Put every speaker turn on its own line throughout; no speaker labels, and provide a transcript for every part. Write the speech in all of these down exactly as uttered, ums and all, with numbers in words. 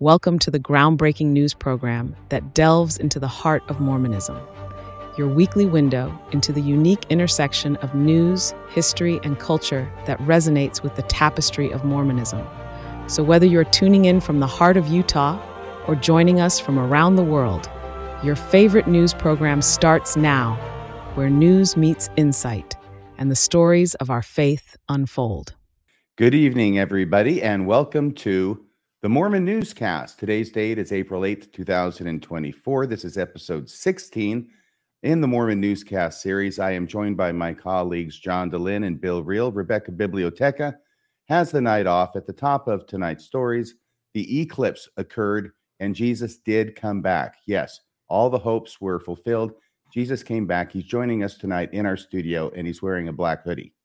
Welcome to the groundbreaking news program that delves into the heart of Mormonism, your weekly window into the unique intersection of news, history, and culture that resonates with the tapestry of Mormonism. So whether you're tuning in from the heart of Utah or joining us from around the world, your favorite news program starts now, where news meets insight and the stories of our faith unfold.
Good evening, everybody, and welcome to the Mormon Newscast. Today's date is April eighth, two thousand twenty-four. This is episode sixteen in the Mormon Newscast series. I am joined by my colleagues John DeLynn and Bill Reel. Rebecca Biblioteca has the night off. At the top of tonight's stories, the eclipse occurred and Jesus did come back. Yes, all the hopes were fulfilled. Jesus came back. He's joining us tonight in our studio, and he's wearing a black hoodie.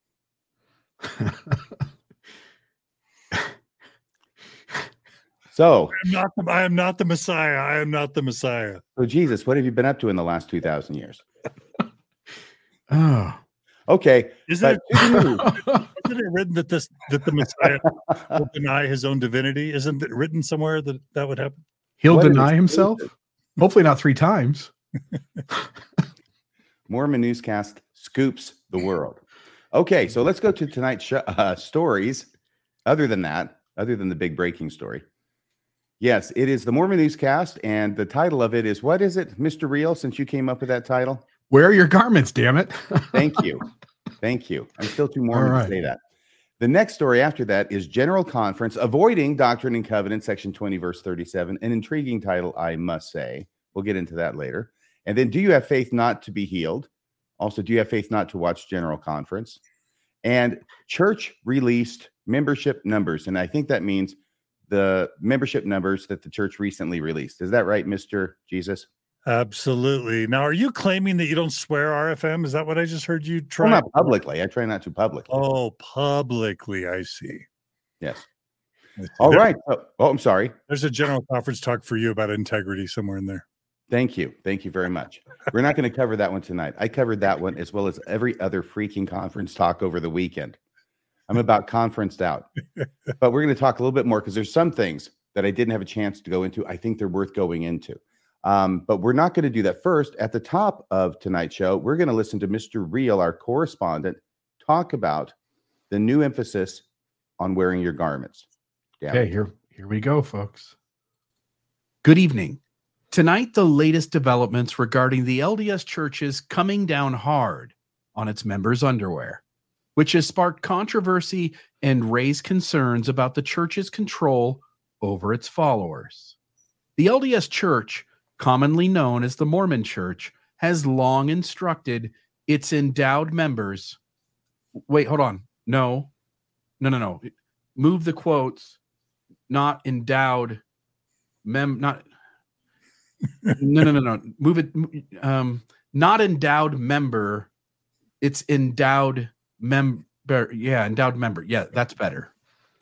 So
I'm not the, I am not the Messiah. I am not the Messiah.
So Jesus, what have you been up to in the last two thousand years?
Oh,
okay.
Isn't it, isn't it written that this that the Messiah will deny his own divinity? Isn't it written somewhere that that would happen?
He'll
What
deny
is-
himself? Hopefully not three times.
Mormon Newscast scoops the world. Okay, so let's go to tonight's sh- uh, stories. Other than that, other than the big breaking story. Yes, it is the Mormon Newscast, and the title of it is, what is it, Mister Reel, since you came up with that title?
Where are your garments, damn it?
Thank you. Thank you. I'm still too Mormon
All right.
to say that. The next story after that is General Conference, Avoiding Doctrine and Covenants, section twenty, verse thirty-seven. An intriguing title, I must say. We'll get into that later. And then, do you have faith not to be healed? Also, do you have faith not to watch General Conference? And church released membership numbers. And I think that means the membership numbers that the church recently released. Is that right, Mister Jesus?
Absolutely. Now, are you claiming that you don't swear R F M? Is that what I just heard you try?
Well, not publicly. I try not to publicly.
Oh, publicly. I see.
Yes.
I see.
All
There-
right. Oh, oh, I'm sorry.
There's a general conference talk for you about integrity somewhere in there.
Thank you. Thank you very much. We're not going to cover that one tonight. I covered that one as well as every other freaking conference talk over the weekend. I'm about conferenced out. But we're going to talk a little bit more because there's some things that I didn't have a chance to go into. I think they're worth going into. Um, but we're not going to do that first. At the top of tonight's show, we're going to listen to Mister Reel, our correspondent, talk about the new emphasis on wearing your garments. Damn
Okay,
it.
here, here we go, folks. Good evening. Tonight, the latest developments regarding the L D S Church's coming down hard on its members' underwear, which has sparked controversy and raised concerns about the church's control over its followers. The L D S Church, commonly known as the Mormon Church, has long instructed its endowed members. Wait, hold on. No, no, no, no. Move the quotes. Not endowed. Mem. Not. No, no, no, no. Move it. Um, not endowed member. It's endowed member. Yeah, endowed member. Yeah, that's better.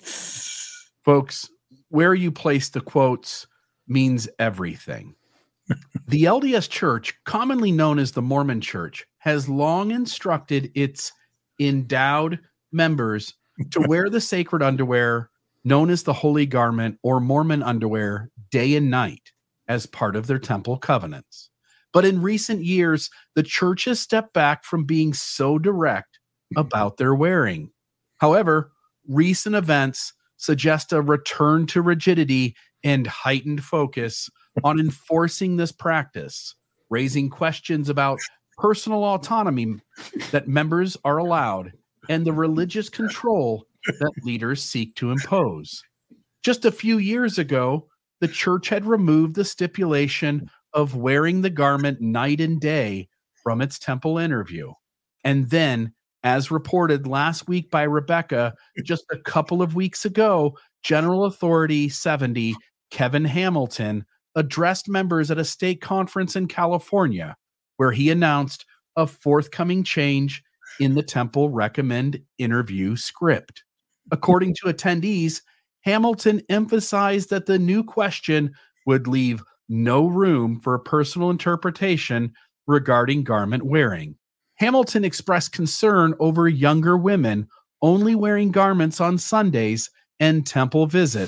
Folks, where you place the quotes means everything. The L D S Church, commonly known as the Mormon Church, has long instructed its endowed members to wear the sacred underwear known as the Holy Garment or Mormon underwear day and night as part of their temple covenants. But in recent years, the church has stepped back from being so direct about their wearing. However, recent events suggest a return to rigidity and heightened focus on enforcing this practice, raising questions about personal autonomy that members are allowed and the religious control that leaders seek to impose. Just a few years ago, the church had removed the stipulation of wearing the garment night and day from its temple interview. And then, as reported last week by Rebecca, just a couple of weeks ago, General Authority seventy, Kevin Hamilton, addressed members at a state conference in California, where he announced a forthcoming change in the temple recommend interview script. According to attendees, Hamilton emphasized that the new question would leave no room for personal interpretation regarding garment wearing. Hamilton expressed concern over younger women only wearing garments on Sundays and temple visits,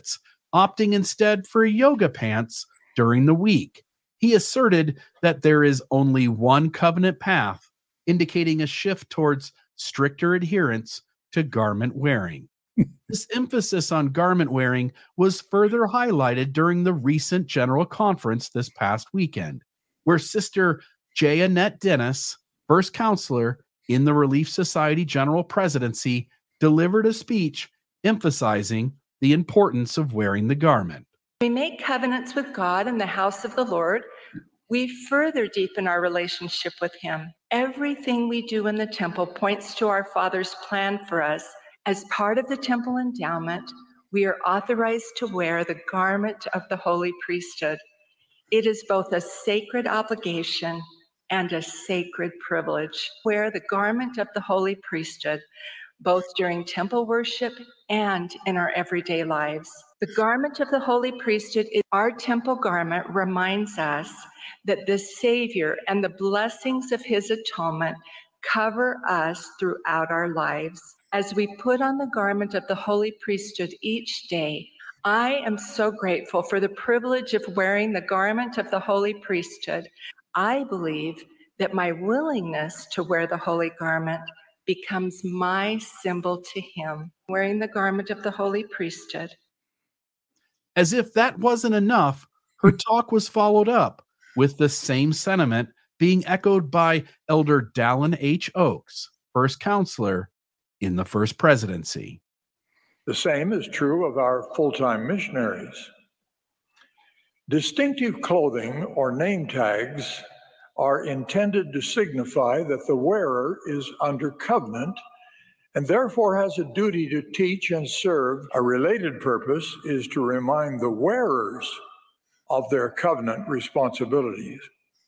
opting instead for yoga pants during the week. He asserted that there is only one covenant path, indicating a shift towards stricter adherence to garment wearing. This emphasis on garment wearing was further highlighted during the recent General Conference this past weekend, where Sister J. Annette Dennis, first counselor in the Relief Society General Presidency, delivered a speech emphasizing the importance of wearing the garment.
We make covenants with God in the house of the Lord. We further deepen our relationship with Him. Everything we do in the temple points to our Father's plan for us. As part of the temple endowment, we are authorized to wear the garment of the holy priesthood. It is both a sacred obligation and a sacred privilege. Wear the garment of the holy priesthood, both during temple worship and in our everyday lives. The garment of the holy priesthood, is our temple garment, reminds us that the Savior and the blessings of His atonement cover us throughout our lives. As we put on the garment of the holy priesthood each day, I am so grateful for the privilege of wearing the garment of the holy priesthood. I believe that my willingness to wear the holy garment becomes my symbol to Him, wearing the garment of the holy priesthood.
As if that wasn't enough, her talk was followed up with the same sentiment being echoed by Elder Dallin H. Oaks, first counselor in the First Presidency.
The same is true of our full-time missionaries. Distinctive clothing or name tags are intended to signify that the wearer is under covenant and therefore has a duty to teach and serve. A related purpose is to remind the wearers of their covenant responsibilities.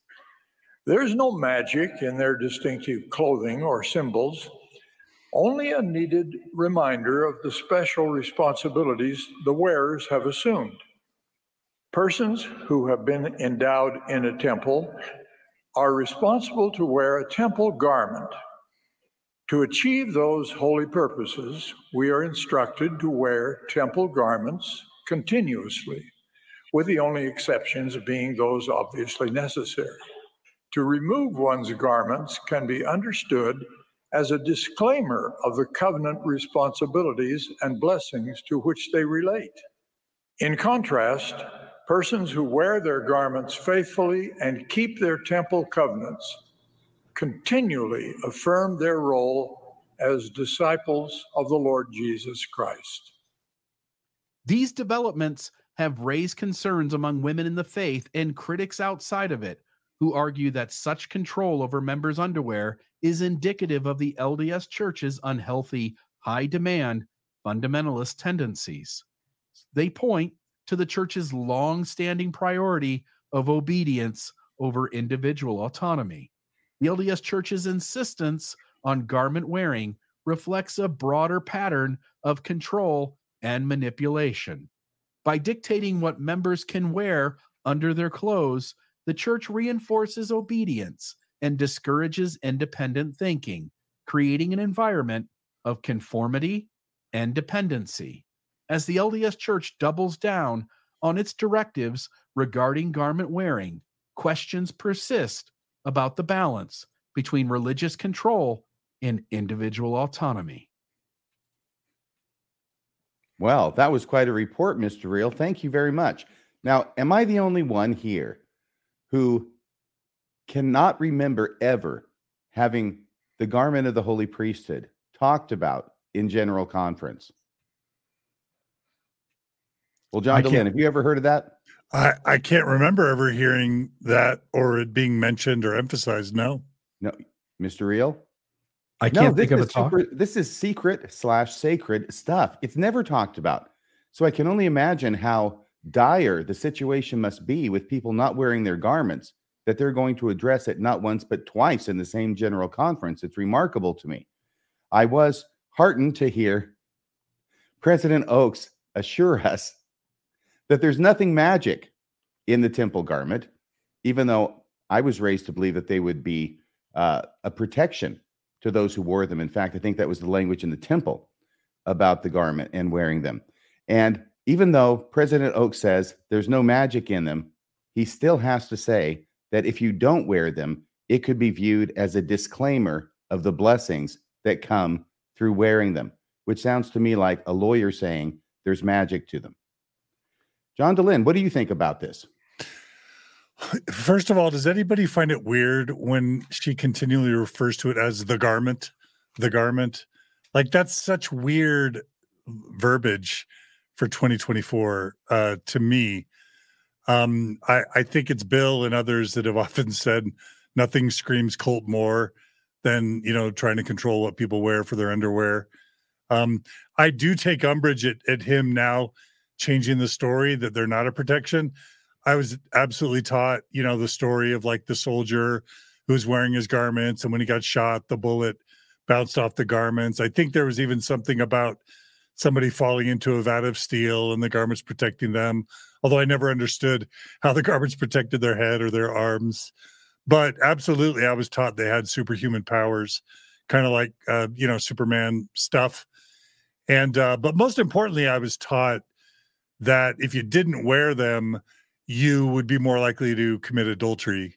There's no magic in their distinctive clothing or symbols, only a needed reminder of the special responsibilities the wearers have assumed. Persons who have been endowed in a temple are responsible to wear a temple garment. To achieve those holy purposes, we are instructed to wear temple garments continuously, with the only exceptions being those obviously necessary. To remove one's garments can be understood as a disclaimer of the covenant responsibilities and blessings to which they relate. In contrast, persons who wear their garments faithfully and keep their temple covenants continually affirm their role as disciples of the Lord Jesus Christ.
These developments have raised concerns among women in the faith and critics outside of it, who argue that such control over members' underwear is indicative of the L D S Church's unhealthy, high-demand, fundamentalist tendencies. They point to the Church's long-standing priority of obedience over individual autonomy. The L D S Church's insistence on garment wearing reflects a broader pattern of control and manipulation. By dictating what members can wear under their clothes, the Church reinforces obedience and discourages independent thinking, creating an environment of conformity and dependency. As the L D S Church doubles down on its directives regarding garment wearing, questions persist about the balance between religious control and individual autonomy.
Well, that was quite a report, Mister Real. Thank you very much. Now, am I the only one here who cannot remember ever having the garment of the holy priesthood talked about in General Conference? Well, John Dehlin, have you ever heard of that?
I, I can't remember ever hearing that or it being mentioned or emphasized. No.
No, Mister Real?
I can't
no,
think of a
is
talk.
super, this is secret slash sacred stuff. It's never talked about. So I can only imagine how dire the situation must be with people not wearing their garments, that they're going to address it not once but twice in the same General Conference. It's remarkable to me. I was heartened to hear President Oaks assure us that there's nothing magic in the temple garment, even though I was raised to believe that they would be uh, a protection to those who wore them. In fact, I think that was the language in the temple about the garment and wearing them. And Even though President Oak says there's no magic in them, he still has to say that if you don't wear them, it could be viewed as a disclaimer of the blessings that come through wearing them, which sounds to me like a lawyer saying there's magic to them. John Dehlin, what do you think about this?
First of all, does anybody find it weird when she continually refers to it as the garment? The garment? Like, that's such weird verbiage for twenty twenty-four uh, to me. Um, I, I think it's Bill and others that have often said nothing screams cult more than, you know, trying to control what people wear for their underwear. Um, I do take umbrage at, at him now changing the story that they're not a protection. I was absolutely taught, you know, the story of like the soldier who was wearing his garments, and when he got shot, the bullet bounced off the garments. I think there was even something about somebody falling into a vat of steel and the garments protecting them, although I never understood how the garments protected their head or their arms. But absolutely, I was taught they had superhuman powers, kind of like, uh, you know, Superman stuff. And, uh, but most importantly, I was taught that if you didn't wear them, you would be more likely to commit adultery.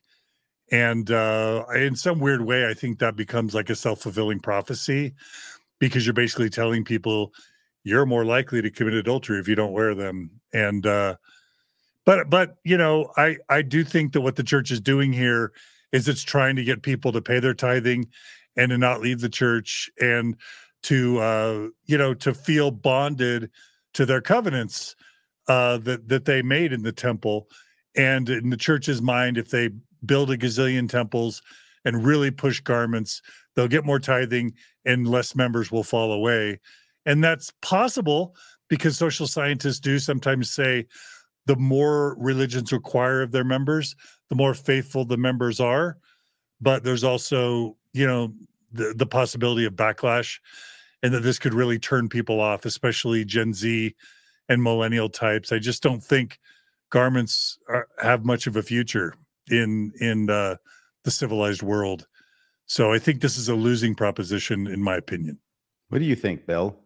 And uh, in some weird way, I think that becomes like a self-fulfilling prophecy, because you're basically telling people you're more likely to commit adultery if you don't wear them. And, uh, but, but, you know, I, I do think that what the church is doing here is it's trying to get people to pay their tithing and to not leave the church, and to, uh, you know, to feel bonded to their covenants uh, that, that they made in the temple. And in the church's mind, if they build a gazillion temples and really push garments, they'll get more tithing and less members will fall away. And that's possible because social scientists do sometimes say the more religions require of their members, the more faithful the members are. But there's also, you know, the, the possibility of backlash, and that this could really turn people off, especially Gen Z and millennial types. I just don't think garments are, have much of a future in in uh, the civilized world. So I think this is a losing proposition, in my opinion.
What do you think, Bill?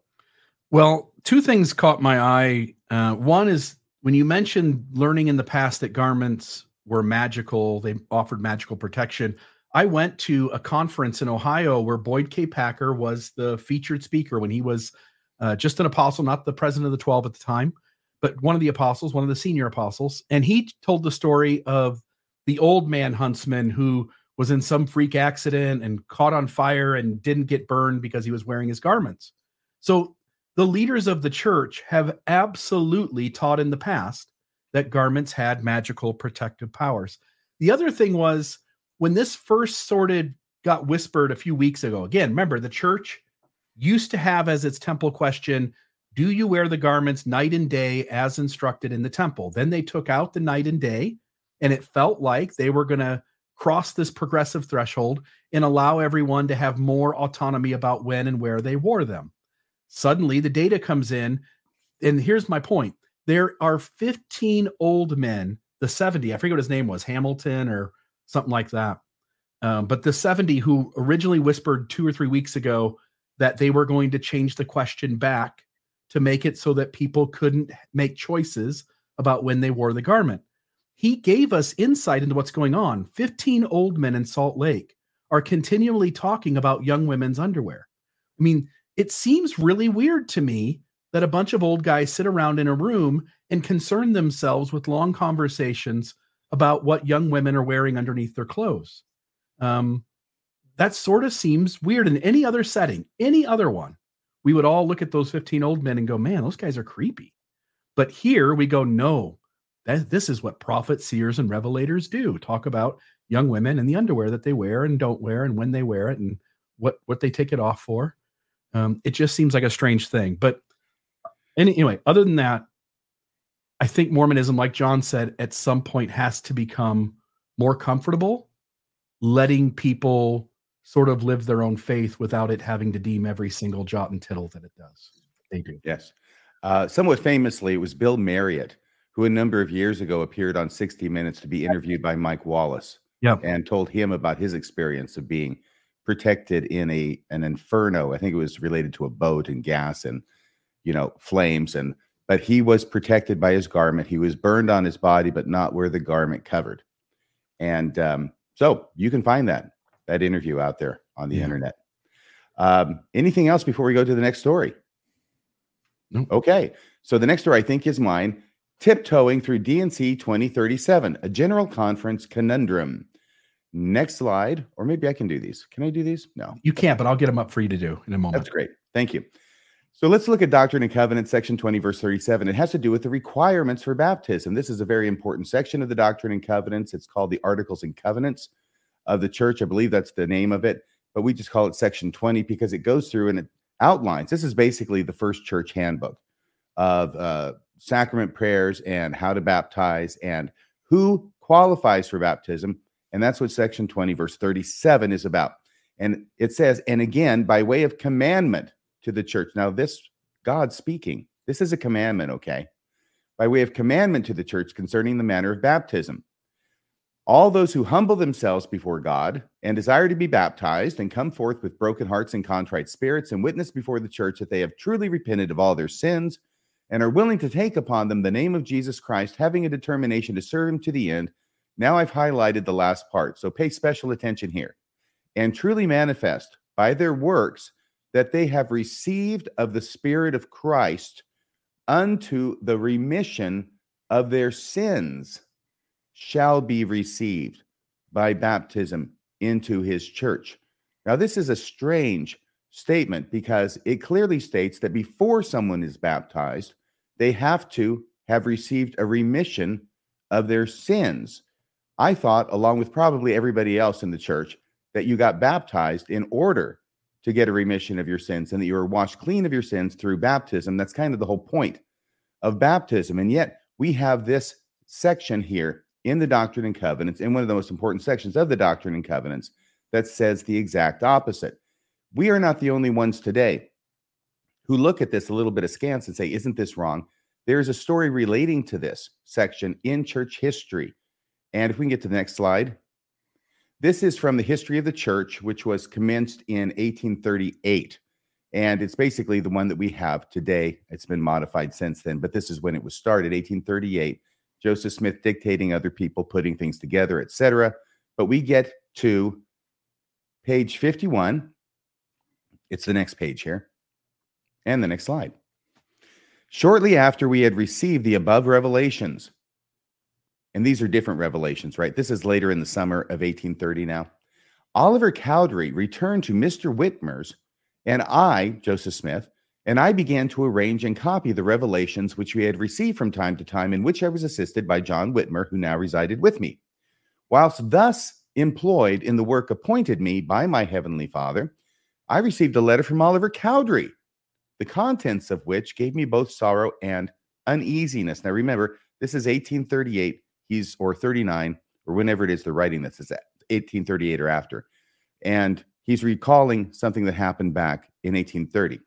Well, two things caught my eye. Uh, one is when you mentioned learning in the past that garments were magical, they offered magical protection. I went to a conference in Ohio where Boyd K. Packer was the featured speaker when he was uh, just an apostle, not the president of the twelve at the time, but one of the apostles, one of the senior apostles. And he told the story of the old man huntsman who was in some freak accident and caught on fire and didn't get burned because he was wearing his garments. So the leaders of the church have absolutely taught in the past that garments had magical protective powers. The other thing was, when this first sorted got whispered a few weeks ago, again, remember, the church used to have as its temple question, do you wear the garments night and day as instructed in the temple? Then they took out the night and day, and it felt like they were going to cross this progressive threshold and allow everyone to have more autonomy about when and where they wore them. Suddenly, the data comes in, and here's my point. There are fifteen old men, the seventy, I forget what his name was, Hamilton or something like that. Um, but the seventy who originally whispered two or three weeks ago that they were going to change the question back to make it so that people couldn't make choices about when they wore the garment. He gave us insight into what's going on. fifteen old men in Salt Lake are continually talking about young women's underwear. I mean, it seems really weird to me that a bunch of old guys sit around in a room and concern themselves with long conversations about what young women are wearing underneath their clothes. Um, that sort of seems weird. In any other setting, any other one, we would all look at those fifteen old men and go, man, those guys are creepy. But here we go, no, that, this is what prophets, seers, and revelators do. Talk about young women and the underwear that they wear and don't wear and when they wear it and what, what they take it off for. Um, it just seems like a strange thing. But anyway, other than that, I think Mormonism, like John said, at some point has to become more comfortable letting people sort of live their own faith without it having to deem every single jot and tittle that it does. They do.
Yes. Uh, somewhat famously, it was Bill Marriott, who a number of years ago appeared on sixty minutes to be interviewed by Mike Wallace.
Yep.
And told him about his experience of being protected in a an inferno. I think it was related to a boat and gas and, you know, flames. And but he was protected by his garment. He was burned on his body, but not where the garment covered. And um, so you can find that, that interview out there on the yeah. internet. Um, anything else before we go to the next story?
No.
Okay. So the next story I think is mine. Tiptoeing through D N C twenty thirty-seven, a general conference conundrum. Next slide, or maybe I can do these. Can I do these? No.
You can't, but I'll get them up for you to do in a moment.
That's great. Thank you. So let's look at Doctrine and Covenants, section twenty, verse thirty-seven. It has to do with the requirements for baptism. This is a very important section of the Doctrine and Covenants. It's called the Articles and Covenants of the Church. I believe that's the name of it, but we just call it section twenty because it goes through and it outlines. This is basically the first church handbook of uh, sacrament prayers and how to baptize and who qualifies for baptism. And that's what section twenty, verse thirty-seven is about. And it says, and again, by way of commandment to the church. Now, this, God speaking, this is a commandment, okay? By way of commandment to the church concerning the manner of baptism. All those who humble themselves before God and desire to be baptized and come forth with broken hearts and contrite spirits and witness before the church that they have truly repented of all their sins and are willing to take upon them the name of Jesus Christ, having a determination to serve him to the end. Now I've highlighted the last part, so pay special attention here. And truly manifest by their works that they have received of the Spirit of Christ unto the remission of their sins shall be received by baptism into his church. Now, this is a strange statement because it clearly states that before someone is baptized, they have to have received a remission of their sins. I thought, along with probably everybody else in the church, that you got baptized in order to get a remission of your sins and that you were washed clean of your sins through baptism. That's kind of the whole point of baptism. And yet we have this section here in the Doctrine and Covenants, in one of the most important sections of the Doctrine and Covenants, that says the exact opposite. We are not the only ones today who look at this a little bit askance and say, isn't this wrong? There's a story relating to this section in church history. And if we can get to the next slide. This is from the history of the church, which was commenced in eighteen thirty-eight. And it's basically the one that we have today. It's been modified since then, but this is when it was started, eighteen thirty-eight. Joseph Smith dictating, other people putting things together, et cetera. But we get to page fifty-one. It's the next page here. And the next slide. Shortly after we had received the above revelations, and these are different revelations, right? This is later in the summer of eighteen thirty now. Oliver Cowdery returned to Mister Whitmer's, and I, Joseph Smith, and I began to arrange and copy the revelations which we had received from time to time, in which I was assisted by John Whitmer, who now resided with me. Whilst thus employed in the work appointed me by my Heavenly Father, I received a letter from Oliver Cowdery, the contents of which gave me both sorrow and uneasiness. Now remember, this is eighteen thirty-eight. He's, or thirty-nine, or whenever it is they're writing this, is eighteen thirty-eight or after. And he's recalling something that happened back in eighteen thirty.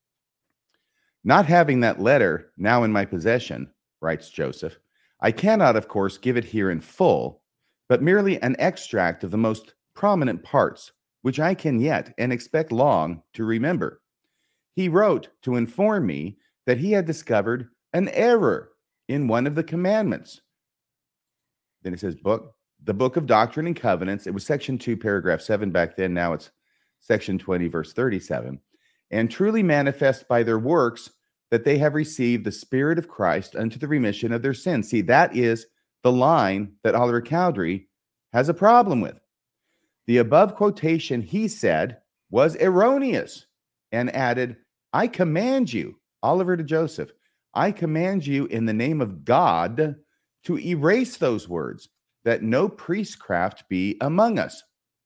Not having that letter now in my possession, writes Joseph, I cannot, of course, give it here in full, but merely an extract of the most prominent parts, which I can yet, and expect long, to remember. He wrote to inform me that he had discovered an error in one of the commandments. Then it says book, the book of Doctrine and Covenants. It was section two, paragraph seven back then. Now it's section twenty, verse thirty-seven. And truly manifest by their works that they have received the Spirit of Christ unto the remission of their sins. See, that is the line that Oliver Cowdery has a problem with. The above quotation, he said, was erroneous, and added, I command you, Oliver to Joseph, I command you in the name of God to erase those words, that no priestcraft be among us.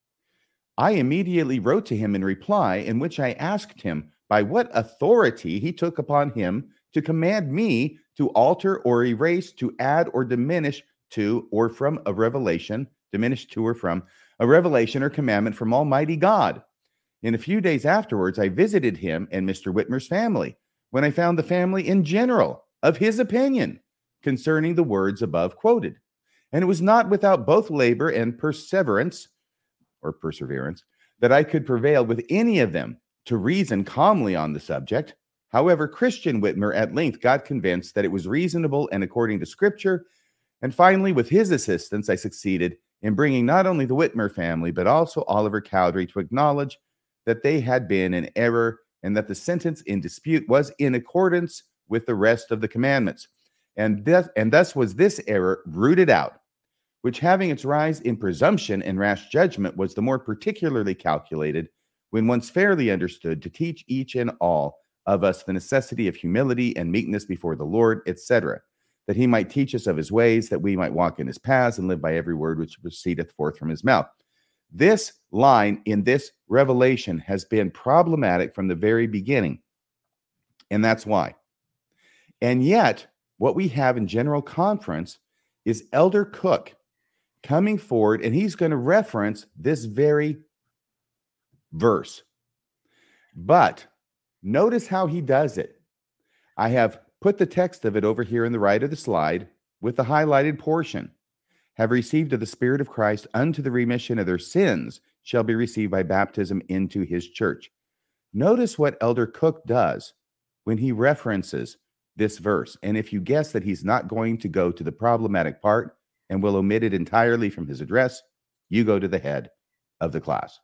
I immediately wrote to him in reply, in which I asked him by what authority he took upon him to command me to alter or erase, to add or diminish to or from a revelation, diminish to or from a revelation or commandment from Almighty God. In a few days afterwards, I visited him and Mister Whitmer's family, when I found the family in general of his opinion concerning the words above quoted. And it was not without both labor and perseverance, or perseverance, that I could prevail with any of them to reason calmly on the subject, However, Christian Whitmer at length got convinced that it was reasonable and according to Scripture, and finally, with his assistance, I succeeded in bringing not only the Whitmer family, but also Oliver Cowdery to acknowledge that they had been in error and that the sentence in dispute was in accordance with the rest of the commandments. And, thus, and thus was this error rooted out, which having its rise in presumption and rash judgment was the more particularly calculated, when once fairly understood, to teach each and all of us the necessity of humility and meekness before the Lord, et cetera, that he might teach us of his ways, that we might walk in his paths and live by every word which proceedeth forth from his mouth. This line in this revelation has been problematic from the very beginning, and that's why. And yet, what we have in General Conference is Elder Cook coming forward, and he's going to reference this very verse. But notice how he does it. I have put the text of it over here in the right of the slide with the highlighted portion. Have received of the Spirit of Christ unto the remission of their sins shall be received by baptism into his church. Notice what Elder Cook does when he references this verse. And if you guess that he's not going to go to the problematic part and will omit it entirely from his address, you go to the head of the class.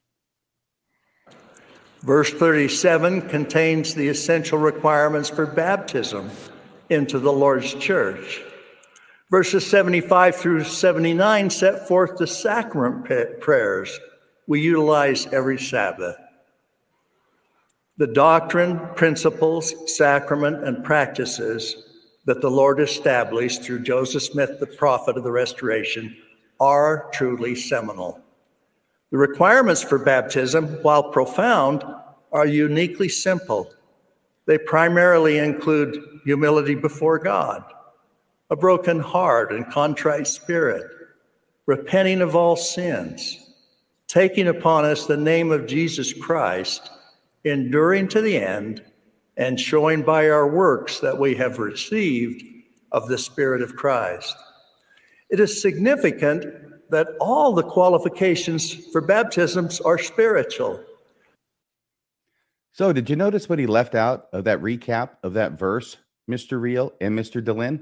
Verse thirty-seven contains the essential requirements for baptism into the Lord's church. Verses seventy-five through seventy-nine set forth the sacrament prayers we utilize every Sabbath. The doctrine, principles, sacrament, and practices that the Lord established through Joseph Smith, the prophet of the Restoration, are truly seminal. The requirements for baptism, while profound, are uniquely simple. They primarily include humility before God, a broken heart and contrite spirit, repenting of all sins, taking upon us the name of Jesus Christ, enduring to the end, and showing by our works that we have received of the Spirit of Christ. It is significant that all the qualifications for baptisms are spiritual.
So did you notice what he left out of that recap of that verse, Mister Reel and Mister Dehlin?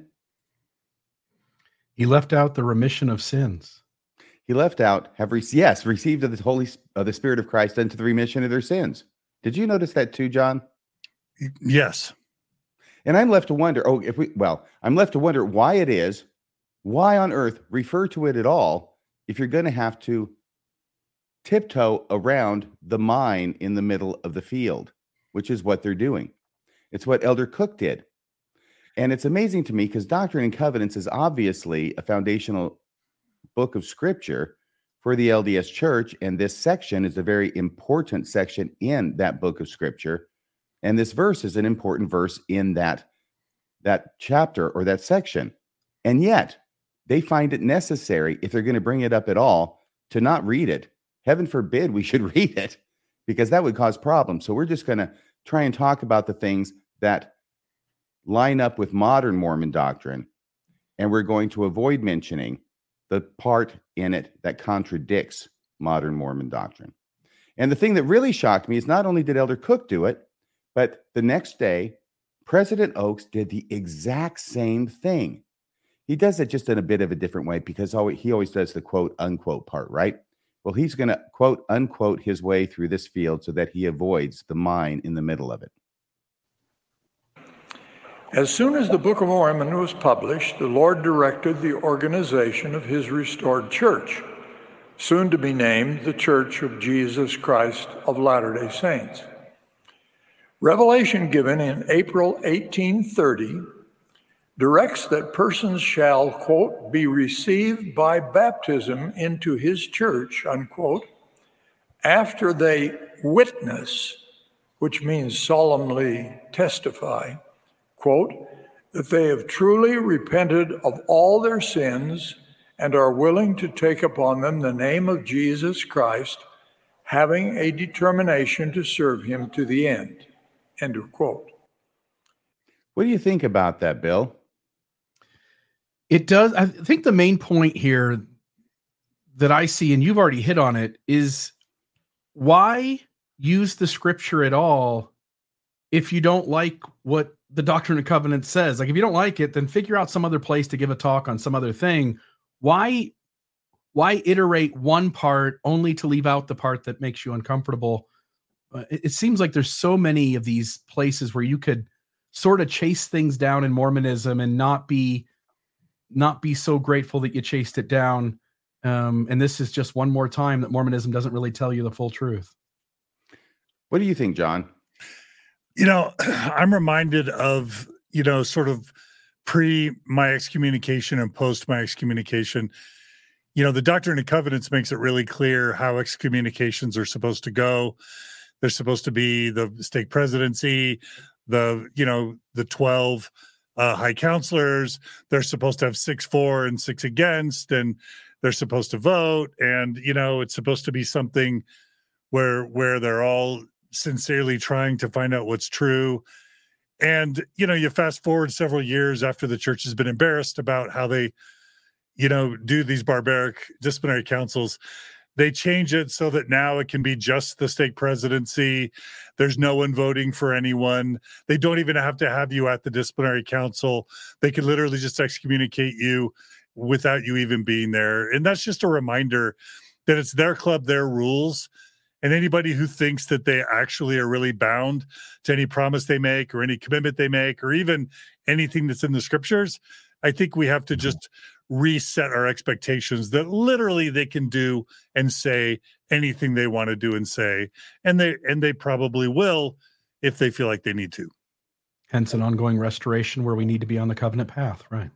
He left out the remission of sins.
He left out, have re- yes, received of the Holy of the Spirit of Christ unto the remission of their sins. Did you notice that too, John?
Yes.
And I'm left to wonder, oh, if we, well, I'm left to wonder why it is, why on earth refer to it at all if you're going to have to tiptoe around the mine in the middle of the field, which is what they're doing. It's what Elder Cook did. And it's amazing to me because Doctrine and Covenants is obviously a foundational book of scripture for the L D S Church. And this section is a very important section in that book of scripture. And this verse is an important verse in that, that chapter or that section. And yet they find it necessary, if they're going to bring it up at all, to not read it. Heaven forbid we should read it, because that would cause problems. So we're just going to try and talk about the things that line up with modern Mormon doctrine, and we're going to avoid mentioning the part in it that contradicts modern Mormon doctrine. And the thing that really shocked me is not only did Elder Cook do it, but the next day, President Oaks did the exact same thing. He does it just in a bit of a different way because he always does the quote unquote part, right? Well, he's going to quote unquote his way through this field so that he avoids the mine in the middle of it.
As soon as the Book of Mormon was published, the Lord directed the organization of his restored church, soon to be named the Church of Jesus Christ of Latter-day Saints. Revelation given in April eighteen thirty directs that persons shall, quote, be received by baptism into his church, unquote, after they witness, which means solemnly testify, quote, that they have truly repented of all their sins and are willing to take upon them the name of Jesus Christ, having a determination to serve him to the end, end of quote.
What do you think about that, Bill?
It does. I think the main point here that I see, and you've already hit on it, is why use the scripture at all if you don't like what the Doctrine and Covenants says, like if you don't like it, then figure out some other place to give a talk on some other thing. Why, why iterate one part only to leave out the part that makes you uncomfortable? Uh, it, it seems like there's so many of these places where you could sort of chase things down in Mormonism and not be, not be so grateful that you chased it down. Um, and this is just one more time that Mormonism doesn't really tell you the full truth.
What do you think, John?
You know, I'm reminded of, you know, sort of pre my excommunication and post my excommunication. You know, the Doctrine and Covenants makes it really clear how excommunications are supposed to go. They're supposed to be the stake presidency, the, you know, the twelve uh, high counselors. They're supposed to have six for and six against, and they're supposed to vote. And, you know, it's supposed to be something where where they're all sincerely trying to find out what's true. And, you know, you fast forward several years after the church has been embarrassed about how they, you know, do these barbaric disciplinary councils. They change it so that now it can be just the stake presidency. There's no one voting for anyone. They don't even have to have you at the disciplinary council. They can literally just excommunicate you without you even being there. And that's just a reminder that it's their club, their rules. And anybody who thinks that they actually are really bound to any promise they make or any commitment they make or even anything that's in the scriptures, I think we have to just reset our expectations that literally they can do and say anything they want to do and say. And they and they probably will if they feel like they need to.
Hence an ongoing restoration where we need to be on the covenant path, right?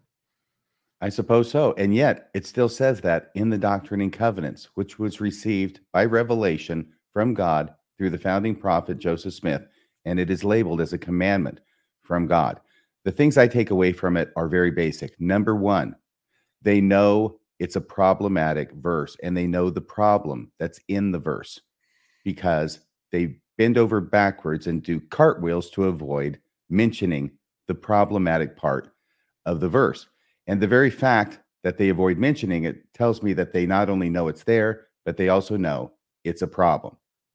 I suppose so. And yet it still says that in the Doctrine and Covenants, which was received by revelation from God through the founding prophet Joseph Smith, and it is labeled as a commandment from God. The things I take away from it are very basic. Number one, they know it's a problematic verse, and they know the problem that's in the verse because they bend over backwards and do cartwheels to avoid mentioning the problematic part of the verse. And the very fact that they avoid mentioning it tells me that they not only know it's there, but they also know it's a problem.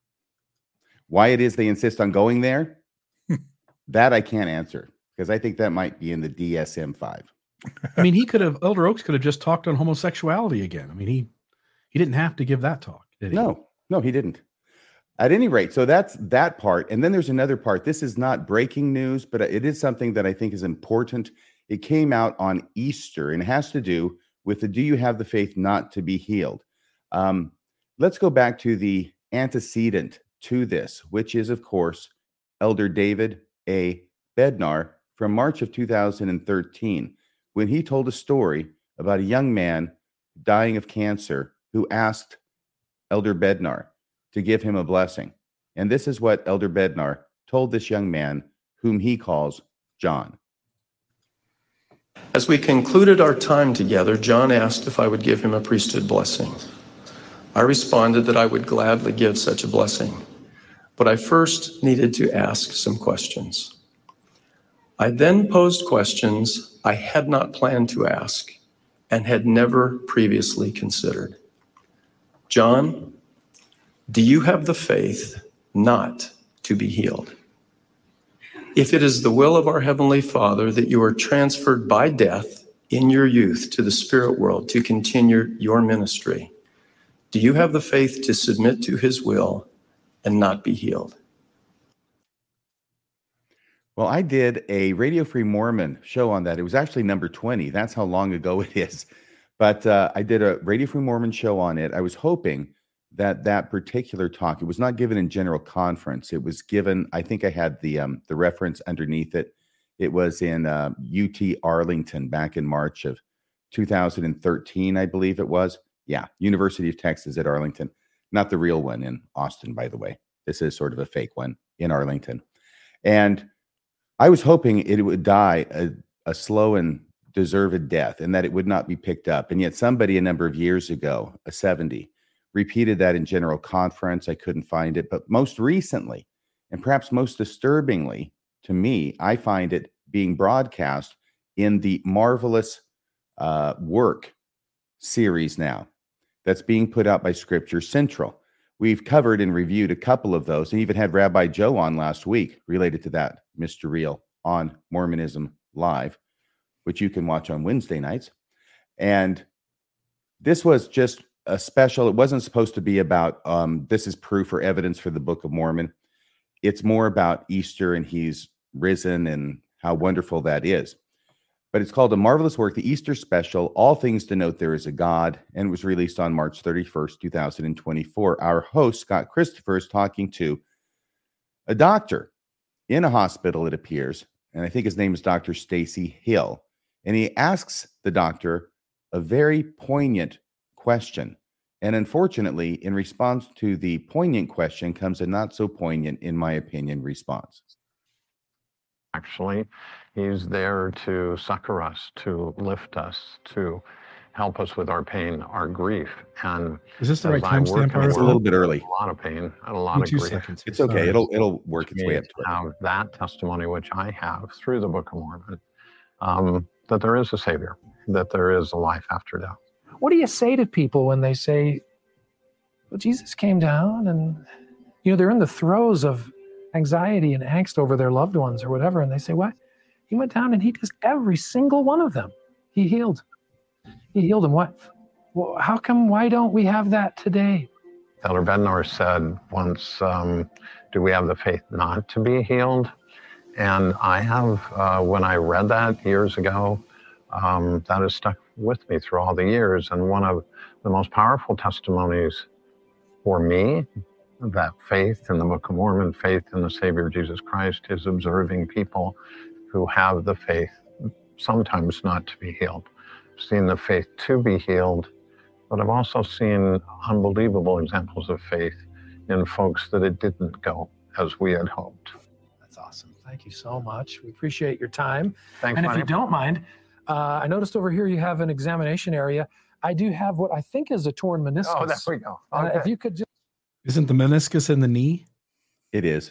Why it is they insist on going there, that I can't answer, because I think that might be in the D S M five.
I mean, he could have, Elder Oaks could have just talked on homosexuality again. I mean, he he didn't have to give that talk, did he?
No, no, he didn't. At any rate, so that's that part. And then there's another part. This is not breaking news, but it is something that I think is important. It came out on Easter, and it has to do with the do you have the faith not to be healed? Um, let's go back to the antecedent to this, which is, of course, Elder David A. Bednar from March of two thousand thirteen, when he told a story about a young man dying of cancer who asked Elder Bednar to give him a blessing. And this is what Elder Bednar told this young man, whom he calls John.
As we concluded our time together, John asked if I would give him a priesthood blessing. I responded that I would gladly give such a blessing, but I first needed to ask some questions. I then posed questions I had not planned to ask and had never previously considered. John, do you have the faith not to be healed? If it is the will of our Heavenly Father that you are transferred by death in your youth to the spirit world to continue your ministry, do you have the faith to submit to his will and not be healed?
Well, I did a Radio Free Mormon show on that. It was actually number twenty. That's how long ago it is. But uh, I did a Radio Free Mormon show on it. I was hoping that that particular talk, it was not given in general conference. It was given, I think I had the um, the reference underneath it. It was in uh, U T Arlington back in March of two thousand thirteen, I believe it was. Yeah, University of Texas at Arlington. Not the real one in Austin, by the way. This is sort of a fake one in Arlington. And I was hoping it would die a, a slow and deserved death and that it would not be picked up. And yet somebody a number of years ago, a seventy, repeated that in general conference. I couldn't find it. But most recently, and perhaps most disturbingly to me, I find it being broadcast in the Marvelous uh, Work series now that's being put out by Scripture Central, we've covered and reviewed a couple of those, and even had Rabbi Joe on last week related to that, Mister Real, on Mormonism Live, which you can watch on Wednesday nights. And this was just a special. It wasn't supposed to be about um, this is proof or evidence for the Book of Mormon. It's more about Easter and he's risen and how wonderful that is. But it's called A Marvelous Work, the Easter Special, All Things to Note There Is a God, and it was released on March thirty-first, two thousand twenty-four. Our host, Scott Christopher, is talking to a doctor in a hospital, it appears, and I think his name is Doctor Stacy Hill. And he asks the doctor a very poignant question. And unfortunately, in response to the poignant question comes a not so poignant, in my opinion, response.
Actually, he's there to succor us, to lift us, to help us with our pain, our grief. And
is this the right
time
stamp?
It's a little bit early.
A lot of pain and a lot of
two
grief.
Seconds.
It's okay. Sorry. It'll it'll work its way up to it.
Have that testimony, which I have through the Book of Mormon, um, that there is a Savior, that there is a life after death.
What do you say to people when they say, well, Jesus came down and, you know, they're in the throes of anxiety and angst over their loved ones or whatever, and they say, what? He went down and he just every single one of them, he healed. He healed them. What? Well, how come, why don't we have that today?
Elder Bednar said once, um, do we have the faith not to be healed? And I have, uh, when I read that years ago, um, that has stuck with me through all the years. And one of the most powerful testimonies for me, that faith in the Book of Mormon, faith in the Savior Jesus Christ, is observing people who have the faith sometimes not to be healed. I've seen the faith to be healed, but I've also seen unbelievable examples of faith in folks that it didn't go as we had hoped.
That's awesome. Thank you so much. We appreciate your time.
Thanks,
and if
buddy.
you don't mind, uh, I noticed over here you have an examination area. I do have what I think is a torn meniscus.
Oh, there we go.
Uh,
Okay.
if you could just...
Isn't the meniscus in the knee?
It is.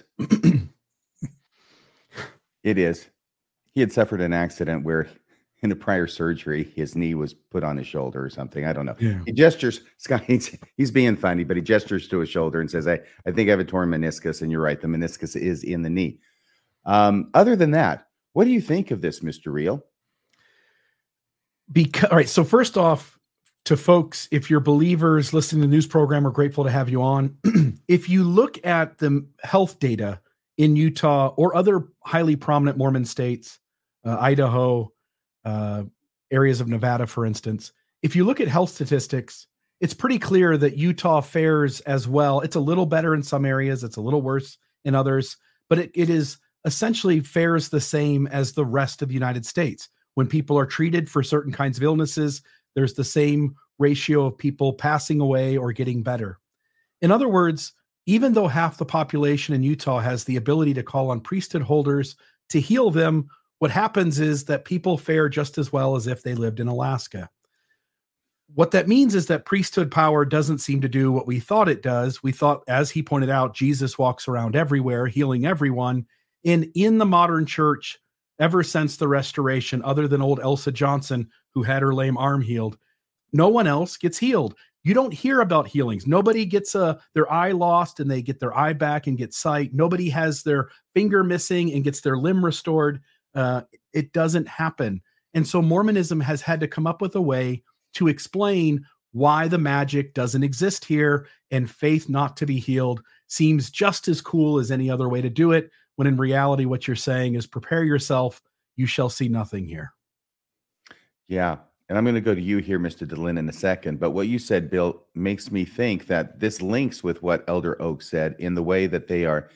It is. He had suffered an accident where in a prior surgery, his knee was put on his shoulder or something. I don't know.
Yeah.
He gestures, Scott, he's, he's being funny, but he gestures to his shoulder and says, I, I think I have a torn meniscus. And you're right. The meniscus is in the knee. Um, other than that, what do you think of this, Mister Real?
Because, all right. So first off, to folks, if you're believers listening to the news program, we're grateful to have you on. If you look at the health data in Utah or other highly prominent Mormon states, uh, Idaho, uh, areas of Nevada, for instance, if you look at health statistics, it's pretty clear that Utah fares as well. It's a little better in some areas. It's a little worse in others, but it, it is essentially fares the same as the rest of the United States. When people are treated for certain kinds of illnesses, there's the same ratio of people passing away or getting better. In other words, even though half the population in Utah has the ability to call on priesthood holders to heal them, what happens is that people fare just as well as if they lived in Alaska. What that means is that priesthood power doesn't seem to do what we thought it does. We thought, as he pointed out, Jesus walks around everywhere, healing everyone. And in the modern church, ever since the restoration, other than old Elsa Johnson, who had her lame arm healed, no one else gets healed. You don't hear about healings. Nobody gets a, their eye lost and they get their eye back and get sight. Nobody has their finger missing and gets their limb restored. Uh, it doesn't happen. And so Mormonism has had to come up with a way to explain why the magic doesn't exist here, and faith not to be healed seems just as cool as any other way to do it, when in reality, what you're saying is prepare yourself. You shall see nothing here.
Yeah. And I'm going to go to you here, Mister DeLynn, in a second. But what you said, Bill, makes me think that this links with what Elder Oak said in the way that they are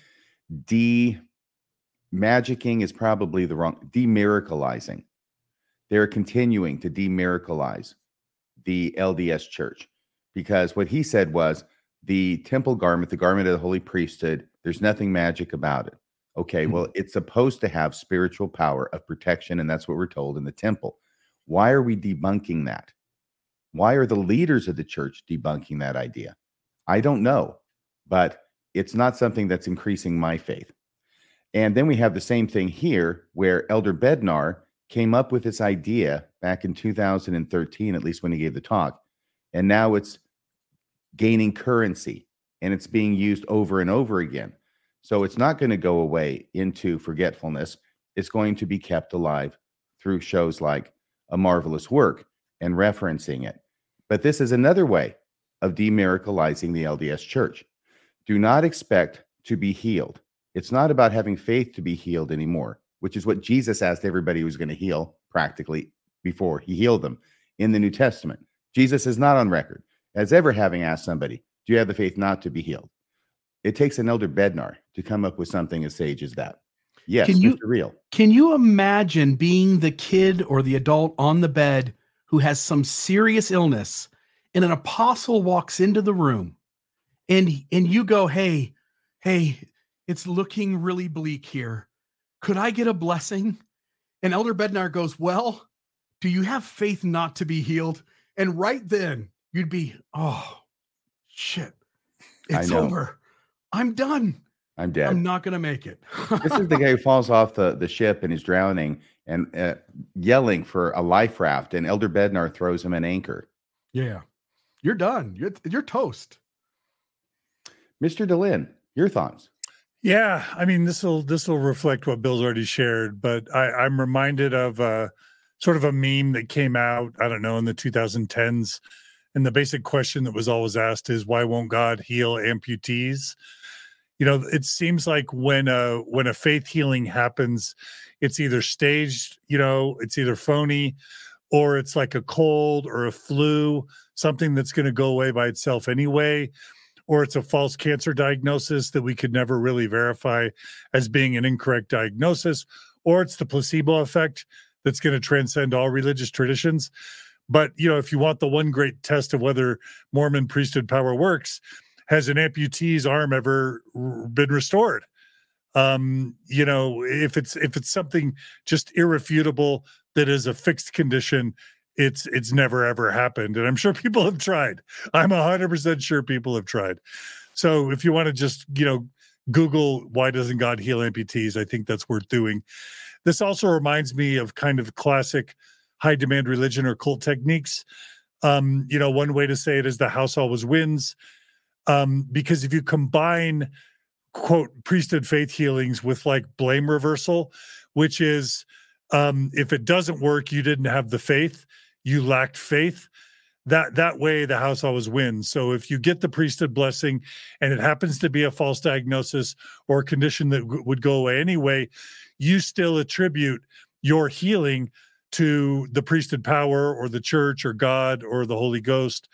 de-magicking is probably the wrong, de-miracleizing. They're continuing to de-miracleize the L D S church, because what he said was the temple garment, the garment of the holy priesthood, there's nothing magic about it. Okay, mm-hmm. Well, it's supposed to have spiritual power of protection, and that's what we're told in the temple. Why are we debunking that? Why are the leaders of the church debunking that idea? I don't know, but it's not something that's increasing my faith. And then we have the same thing here, where Elder Bednar came up with this idea back in two thousand thirteen, at least when he gave the talk, and now it's gaining currency. and it's being used over and over again. So it's not going to go away into forgetfulness. It's going to be kept alive through shows like A Marvelous Work and referencing it. But this is another way of demiracleizing the L D S Church. Do not expect to be healed. It's not about having faith to be healed anymore, which is what Jesus asked everybody who was going to heal practically before he healed them in the New Testament. Jesus is not on record as ever having asked somebody, do you have the faith not to be healed? It takes an Elder Bednar to come up with something as sage as that. Yes,
can you,
Mister Real.
Can you imagine being the kid or the adult on the bed who has some serious illness, and an apostle walks into the room and, and you go, hey, hey, it's looking really bleak here. Could I get a blessing? And Elder Bednar goes, well, do you have faith not to be healed? And right then you'd be, oh, shit, it's over. I'm done.
I'm dead.
I'm not going to make it.
This is the guy who falls off the, the ship and is drowning and uh, yelling for a life raft, and Elder Bednar throws him an anchor.
Yeah. You're done. You're, you're toast.
Mister DeLynn, your thoughts?
Yeah, I mean, this will this will reflect what Bill's already shared, but I, I'm reminded of uh, sort of a meme that came out, I don't know, in the two thousand tens. And the basic question that was always asked is, why won't God heal amputees? You know, it seems like when a, when a faith healing happens, it's either staged, you know, it's either phony, or it's like a cold or a flu, something that's going to go away by itself anyway, or it's a false cancer diagnosis that we could never really verify as being an incorrect diagnosis, or it's the placebo effect that's going to transcend all religious traditions. But, you know, if you want the one great test of whether Mormon priesthood power works, has an amputee's arm ever been restored? Um, you know, if it's if it's something just irrefutable that is a fixed condition, it's it's never ever happened. And I'm sure people have tried. I'm one hundred percent sure people have tried. So if you want to just, you know, Google why doesn't God heal amputees, I think that's worth doing. This also reminds me of kind of classic high demand religion or cult techniques. Um, you know, one way to say it is the house always wins. Um, because if you combine, quote, priesthood faith healings with like blame reversal, which is um, if it doesn't work, you didn't have the faith, you lacked faith, that that way the house always wins. So if you get the priesthood blessing and it happens to be a false diagnosis or a condition that w- would go away anyway, you still attribute your healing to the priesthood power or the church or God or the Holy Ghost,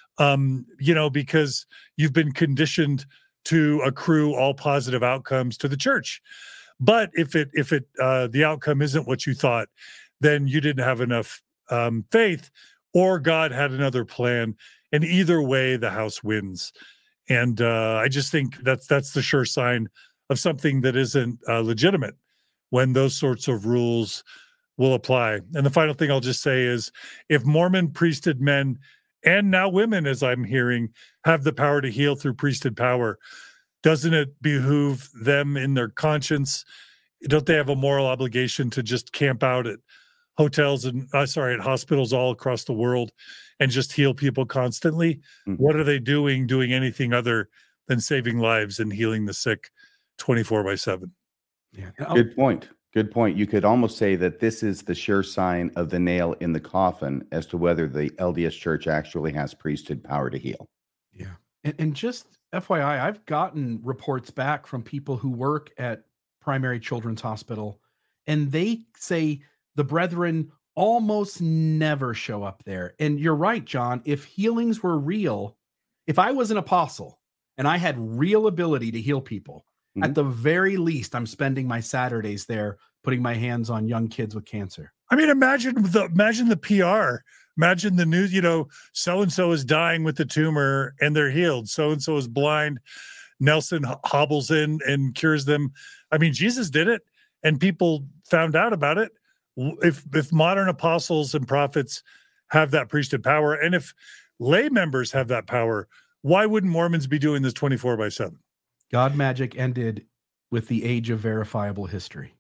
um, you know, because you've been conditioned to accrue all positive outcomes to the church. But if it if it uh, the outcome isn't what you thought, then you didn't have enough um, faith, or God had another plan. And either way, the house wins. And uh, I just think that's that's the sure sign of something that isn't uh, legitimate, when those sorts of rules will apply. And the final thing I'll just say is, if Mormon priesthood men and now women, as I'm hearing, have the power to heal through priesthood power, doesn't it behoove them in their conscience? Don't they have a moral obligation to just camp out at hotels and, uh, sorry, at hospitals all across the world and just heal people constantly? Mm-hmm. What are they doing, doing anything other than saving lives and healing the sick twenty-four by seven?
Yeah. Good point. Good point. You could almost say that this is the sure sign of the nail in the coffin as to whether the L D S Church actually has priesthood power to heal.
Yeah. And, and just F Y I, I've gotten reports back from people who work at Primary Children's Hospital, and they say the brethren almost never show up there. And you're right, John. If healings were real, if I was an apostle and I had real ability to heal people, mm-hmm. at the very least, I'm spending my Saturdays there putting my hands on young kids with cancer.
I mean, imagine the imagine the P R. Imagine the news, you know, so-and-so is dying with the tumor and they're healed. So-and-so is blind. Nelson hobbles in and cures them. I mean, Jesus did it and people found out about it. If if modern apostles and prophets have that priesthood power, and if lay members have that power, why wouldn't Mormons be doing this twenty-four by seven?
God magic ended with the age of verifiable history.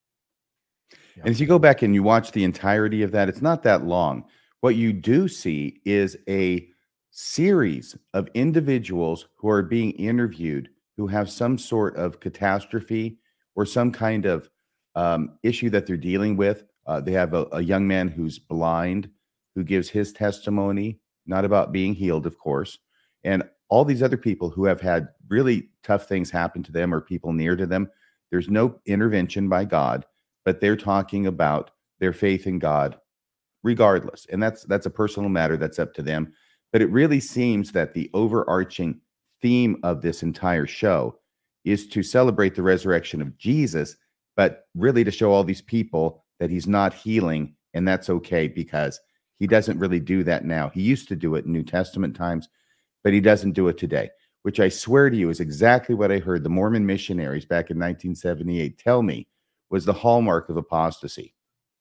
Yeah. And if you go back and you watch the entirety of that, it's not that long. What you do see is a series of individuals who are being interviewed who have some sort of catastrophe or some kind of um, issue that they're dealing with. Uh, they have a, a young man who's blind who gives his testimony, not about being healed, of course, and all these other people who have had really tough things happen to them or people near to them. There's no intervention by God, but they're talking about their faith in God regardless. And that's that's a personal matter that's up to them. But it really seems that the overarching theme of this entire show is to celebrate the resurrection of Jesus, but really to show all these people that he's not healing, and that's okay because he doesn't really do that now. He used to do it in New Testament times, but he doesn't do it today, which I swear to you is exactly what I heard the Mormon missionaries back in nineteen seventy-eight tell me was the hallmark of apostasy.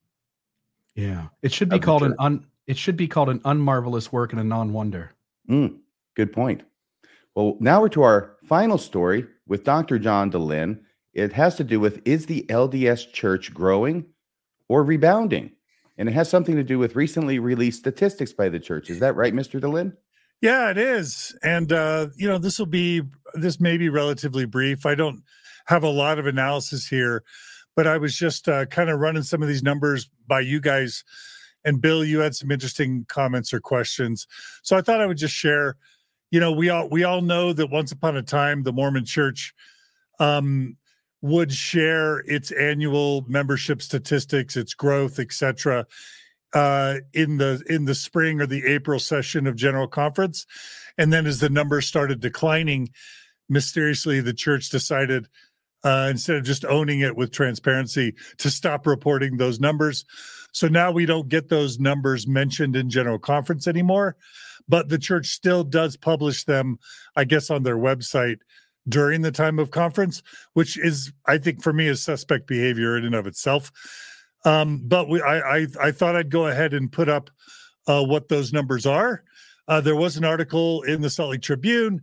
Yeah, it should be called an un. It should be called an unmarvelous work and a non-wonder.
Mm, good point. Well, now we're to our final story with Doctor John Dehlin. It has to do with, is the L D S Church growing or rebounding? And it has something to do with recently released statistics by the church. Is that right, Mister Dehlin?
Yeah, it is. And, uh, you know, this will be, this may be relatively brief. I don't have a lot of analysis here, but I was just uh, kind of running some of these numbers by you guys. And Bill, you had some interesting comments or questions. So I thought I would just share, you know, we all, we all know that once upon a time, the Mormon Church um, would share its annual membership statistics, its growth, et cetera, uh, in the in the spring or the April session of General Conference. And then as the numbers started declining, mysteriously, the church decided, uh, instead of just owning it with transparency, to stop reporting those numbers. So now we don't get those numbers mentioned in General Conference anymore, but the church still does publish them, I guess, on their website during the time of conference, which is, I think, for me, is suspect behavior in and of itself. Um, but we, I, I, I thought I'd go ahead and put up uh, what those numbers are. Uh, there was an article in the Salt Lake Tribune.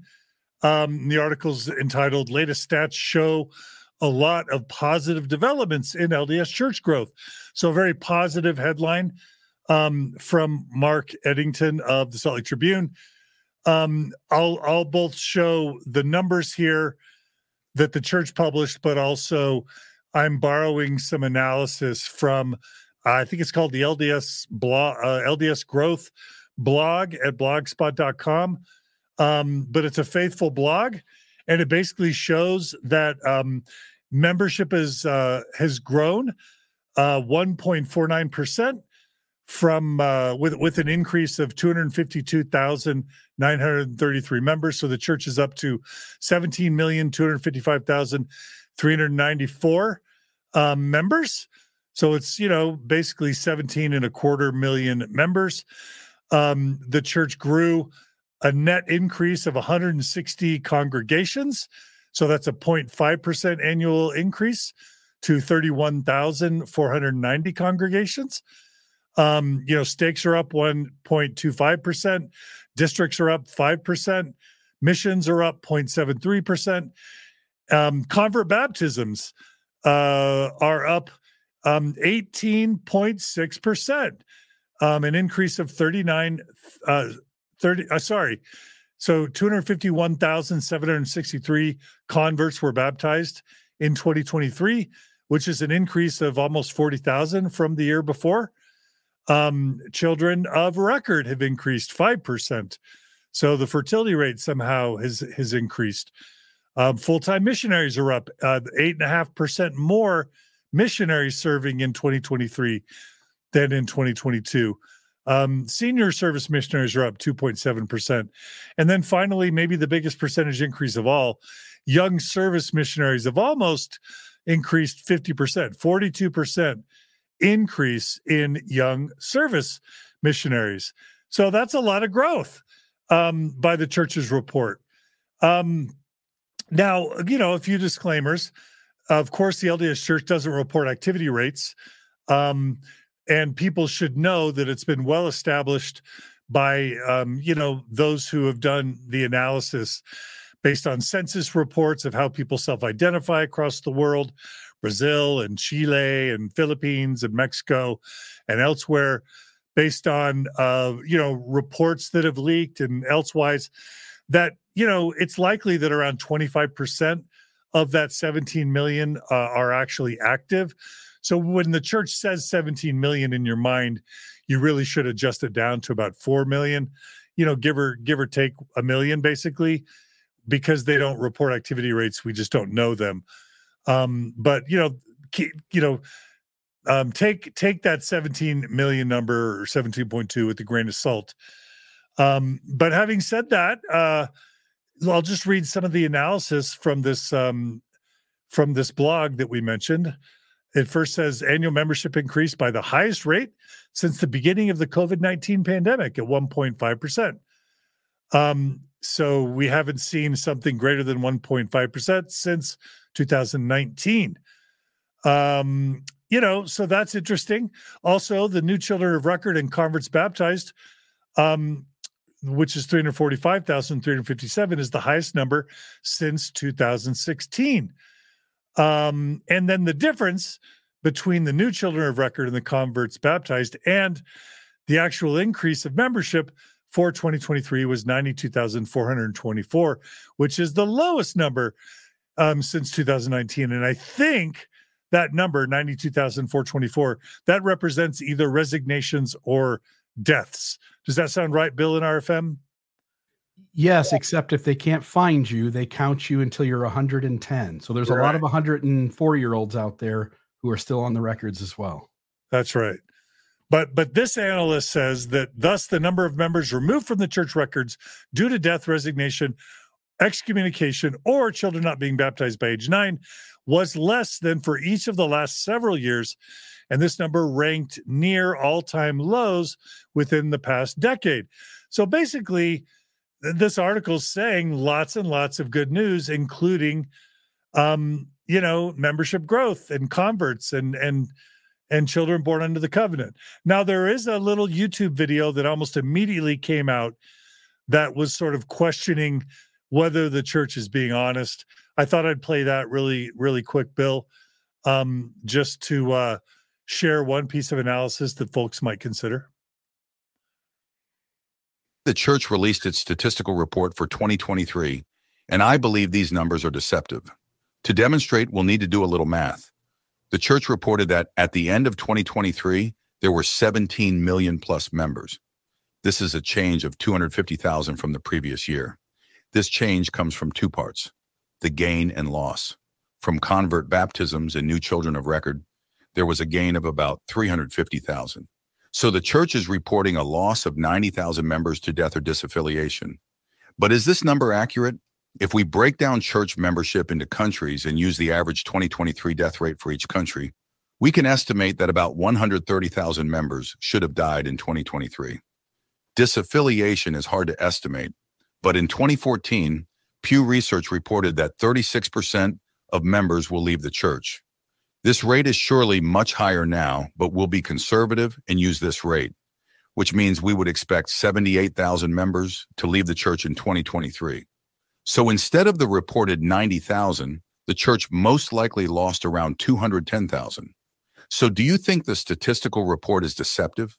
Um, the article's entitled "Latest Stats Show a Lot of Positive Developments in L D S Church Growth." So a very positive headline um, from Mark Eddington of the Salt Lake Tribune. Um, I'll I'll both show the numbers here that the church published, but also I'm borrowing some analysis from uh, I think it's called the L D S blog, uh, L D S Growth blog at blogspot dot com. Um, but it's a faithful blog, and it basically shows that um, membership is uh, has grown uh, one point four nine percent from uh, with with an increase of two hundred fifty-two thousand nine hundred thirty-three members. So the church is up to seventeen million two hundred fifty-five thousand three hundred ninety-four um, members. So it's, you know, basically seventeen and a quarter million members. Um, the church grew a net increase of one hundred sixty congregations. So that's a zero point five percent annual increase to thirty-one thousand four hundred ninety congregations. Um, you know, stakes are up one point two five percent. Districts are up five percent. Missions are up zero point seven three percent. Um, convert baptisms uh, are up um, eighteen point six percent. Um, an increase of thirty-nine, uh, thirty, uh, sorry. So two hundred fifty-one thousand seven hundred sixty-three converts were baptized in twenty twenty-three, which is an increase of almost forty thousand from the year before. Um, children of record have increased five percent. So the fertility rate somehow has, has increased. Um, full-time missionaries are up uh, eight point five percent more missionaries serving in twenty twenty-three than in twenty twenty-two. Um, senior service missionaries are up two point seven percent. And then finally, maybe the biggest percentage increase of all, young service missionaries have almost increased fifty percent, forty-two percent increase in young service missionaries. So that's a lot of growth um, by the church's report. Um, now, you know, a few disclaimers. Of course, the L D S Church doesn't report activity rates. Um, and people should know that it's been well established by, um, you know, those who have done the analysis based on census reports of how people self-identify across the world, Brazil and Chile and Philippines and Mexico and elsewhere. based on, uh, you know, reports that have leaked and elsewise, that, you know, it's likely that around twenty-five percent of that seventeen million uh, are actually active. So when the church says seventeen million in your mind, you really should adjust it down to about four million, you know, give or give or take a million, basically, because they don't report activity rates. We just don't know them. Um, but, you know, keep, you know, um, take take that seventeen million number or seventeen point two with a grain of salt. Um, but having said that, uh, I'll just read some of the analysis from this um, from this blog that we mentioned. It first says annual membership increased by the highest rate since the beginning of the COVID nineteen pandemic at one point five percent. Um, so we haven't seen something greater than one point five percent since two thousand nineteen. Um, you know, so that's interesting. Also, the new children of record and converts baptized, um, which is three hundred forty-five thousand three hundred fifty-seven, is the highest number since two thousand sixteen. Um, and then the difference between the new children of record and the converts baptized and the actual increase of membership for twenty twenty-three was ninety-two thousand four hundred twenty-four, which is the lowest number um, since two thousand nineteen. And I think that number, ninety-two thousand four hundred twenty-four, that represents either resignations or deaths. Does that sound right, Bill and R F M?
Yes, except if they can't find you, they count you until you're one hundred ten. So there's a
Right.
lot of one hundred four-year-olds out there who are still on the records as well.
That's right. But but this analyst says that thus the number of members removed from the church records due to death, resignation, excommunication, or children not being baptized by age nine was less than for each of the last several years. And this number ranked near all-time lows within the past decade. So basically, this article is saying lots and lots of good news, including, um, you know, membership growth and converts and and and children born under the covenant. Now, there is a little YouTube video that almost immediately came out that was sort of questioning whether the church is being honest. I thought I'd play that really, really quick, Bill, um, just to uh, share one piece of analysis that folks might consider.
The church released its statistical report for twenty twenty-three, and I believe these numbers are deceptive. To demonstrate, we'll need to do a little math. The church reported that at the end of twenty twenty-three, there were seventeen million plus members. This is a change of two hundred fifty thousand from the previous year. This change comes from two parts: the gain and loss. From convert baptisms and new children of record, there was a gain of about three hundred fifty thousand. So the church is reporting a loss of ninety thousand members to death or disaffiliation. But is this number accurate? If we break down church membership into countries and use the average twenty twenty-three death rate for each country, we can estimate that about one hundred thirty thousand members should have died in twenty twenty-three. Disaffiliation is hard to estimate, but in twenty fourteen, Pew Research reported that thirty-six percent of members will leave the church. This rate is surely much higher now, but we'll be conservative and use this rate, which means we would expect seventy-eight thousand members to leave the church in twenty twenty-three. So instead of the reported ninety thousand, the church most likely lost around two hundred ten thousand. So do you think the statistical report is deceptive?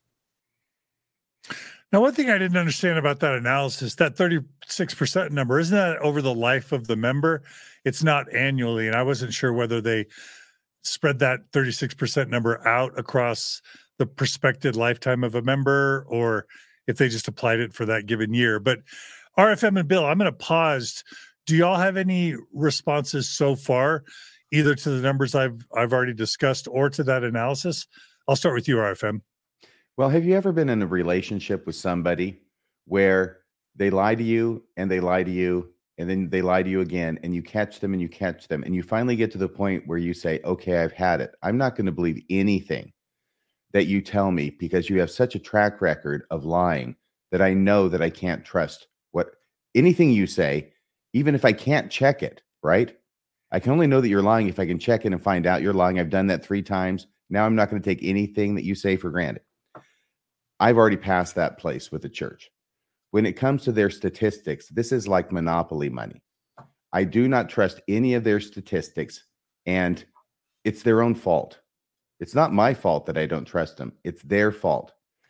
Now, one thing I didn't understand about that analysis, that thirty-six percent number, isn't that over the life of the member? It's not annually, and I wasn't sure whether they spread that thirty-six percent number out across the prospective lifetime of a member or if they just applied it for that given year. But R F M and Bill, I'm going to pause. Do y'all have any responses so far, either to the numbers I've I've already discussed or to that analysis? I'll start with you, R F M.
Well, have you ever been in a relationship with somebody where they lie to you and they lie to you and then they lie to you again and you catch them and you catch them and you finally get to the point where you say, okay, I've had it. I'm not going to believe anything that you tell me because you have such a track record of lying that I know that I can't trust what anything you say, even if I can't check it, right? I can only know that you're lying if I can check it and find out you're lying. I've done that three times. Now I'm not going to take anything that you say for granted. I've already passed that place with the church. When it comes to their statistics, this is like monopoly money. I do not trust any of their statistics, and it's their own fault. It's not my fault that I don't trust them. It's their fault.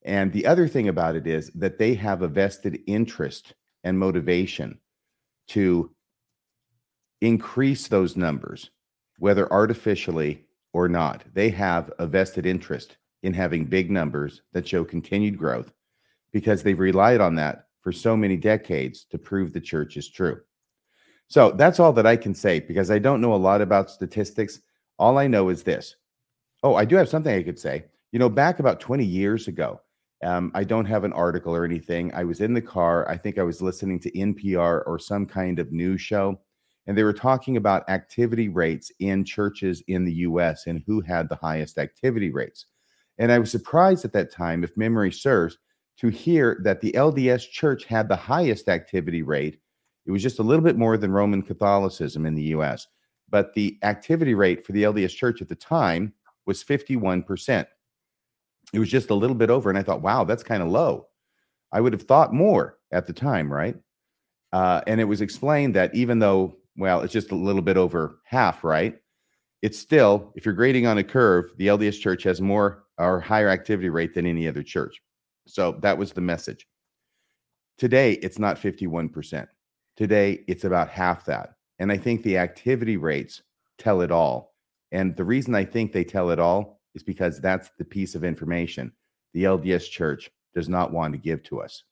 And the other thing about it is that they have a vested interest and motivation to increase those numbers, whether artificially or not. They have a vested interest in having big numbers that show continued growth because they've relied on that for so many decades to prove the church is true. So that's all that I can say because I don't know a lot about statistics. All I know is this. Oh, I do have something I could say. You know, back about twenty years ago, um, I don't have an article or anything. I was in the car. I think I was listening to N P R or some kind of news show, and they were talking about activity rates in churches in the U S and who had the highest activity rates. And I was surprised at that time, if memory serves, to hear that the L D S Church had the highest activity rate. It was just a little bit more than Roman Catholicism in the U S, but the activity rate for the L D S Church at the time was fifty-one percent. It was just a little bit over, and I thought, wow, that's kind of low. I would have thought more at the time, right? Uh, and it was explained that even though, well, it's just a little bit over half, right? It's still, if you're grading on a curve, the L D S Church has more or higher activity rate than any other church. So that was the message. Today, it's not fifty-one percent. Today, it's about half that. And I think the activity rates tell it all. And the reason I think they tell it all is because that's the piece of information the L D S Church does not want to give to us.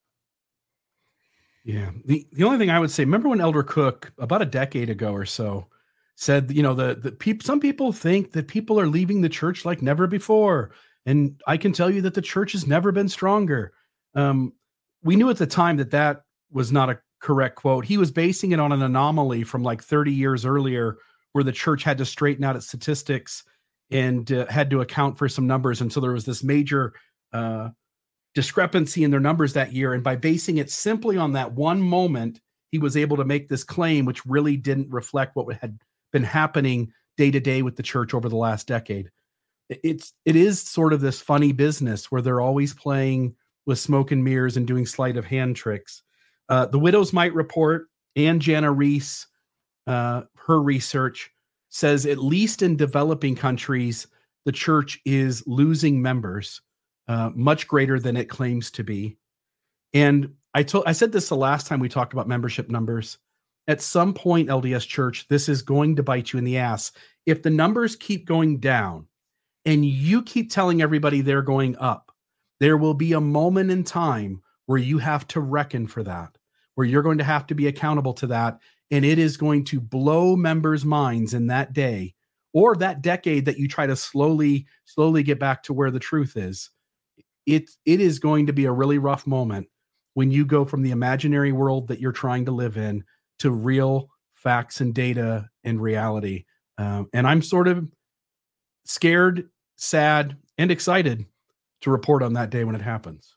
Yeah. The the only thing I would say, remember when Elder Cook, about a decade ago or so, said, you know, the, the people, some people think that people are leaving the church like never before. And I can tell you that the church has never been stronger. Um, we knew at the time that that was not a correct quote. He was basing it on an anomaly from like thirty years earlier where the church had to straighten out its statistics and uh, had to account for some numbers. And so there was this major uh, discrepancy in their numbers that year. And by basing it simply on that one moment, he was able to make this claim, which really didn't reflect what had been happening day to day with the church over the last decade. It's, it is sort of this funny business where they're always playing with smoke and mirrors and doing sleight of hand tricks. Uh, the Widows Might report and Jana Reese, uh, her research says at least in developing countries, the church is losing members uh, much greater than it claims to be. And I told, I said this the last time we talked about membership numbers. At some point, L D S Church, this is going to bite you in the ass. If the numbers keep going down and you keep telling everybody they're going up, there will be a moment in time where you have to reckon for that, where you're going to have to be accountable to that. And it is going to blow members' minds in that day or that decade that you try to slowly, slowly get back to where the truth is. It, it is going to be a really rough moment when you go from the imaginary world that you're trying to live in to real facts and data and reality. Um, and I'm sort of scared, sad, and excited to report on that day when it happens.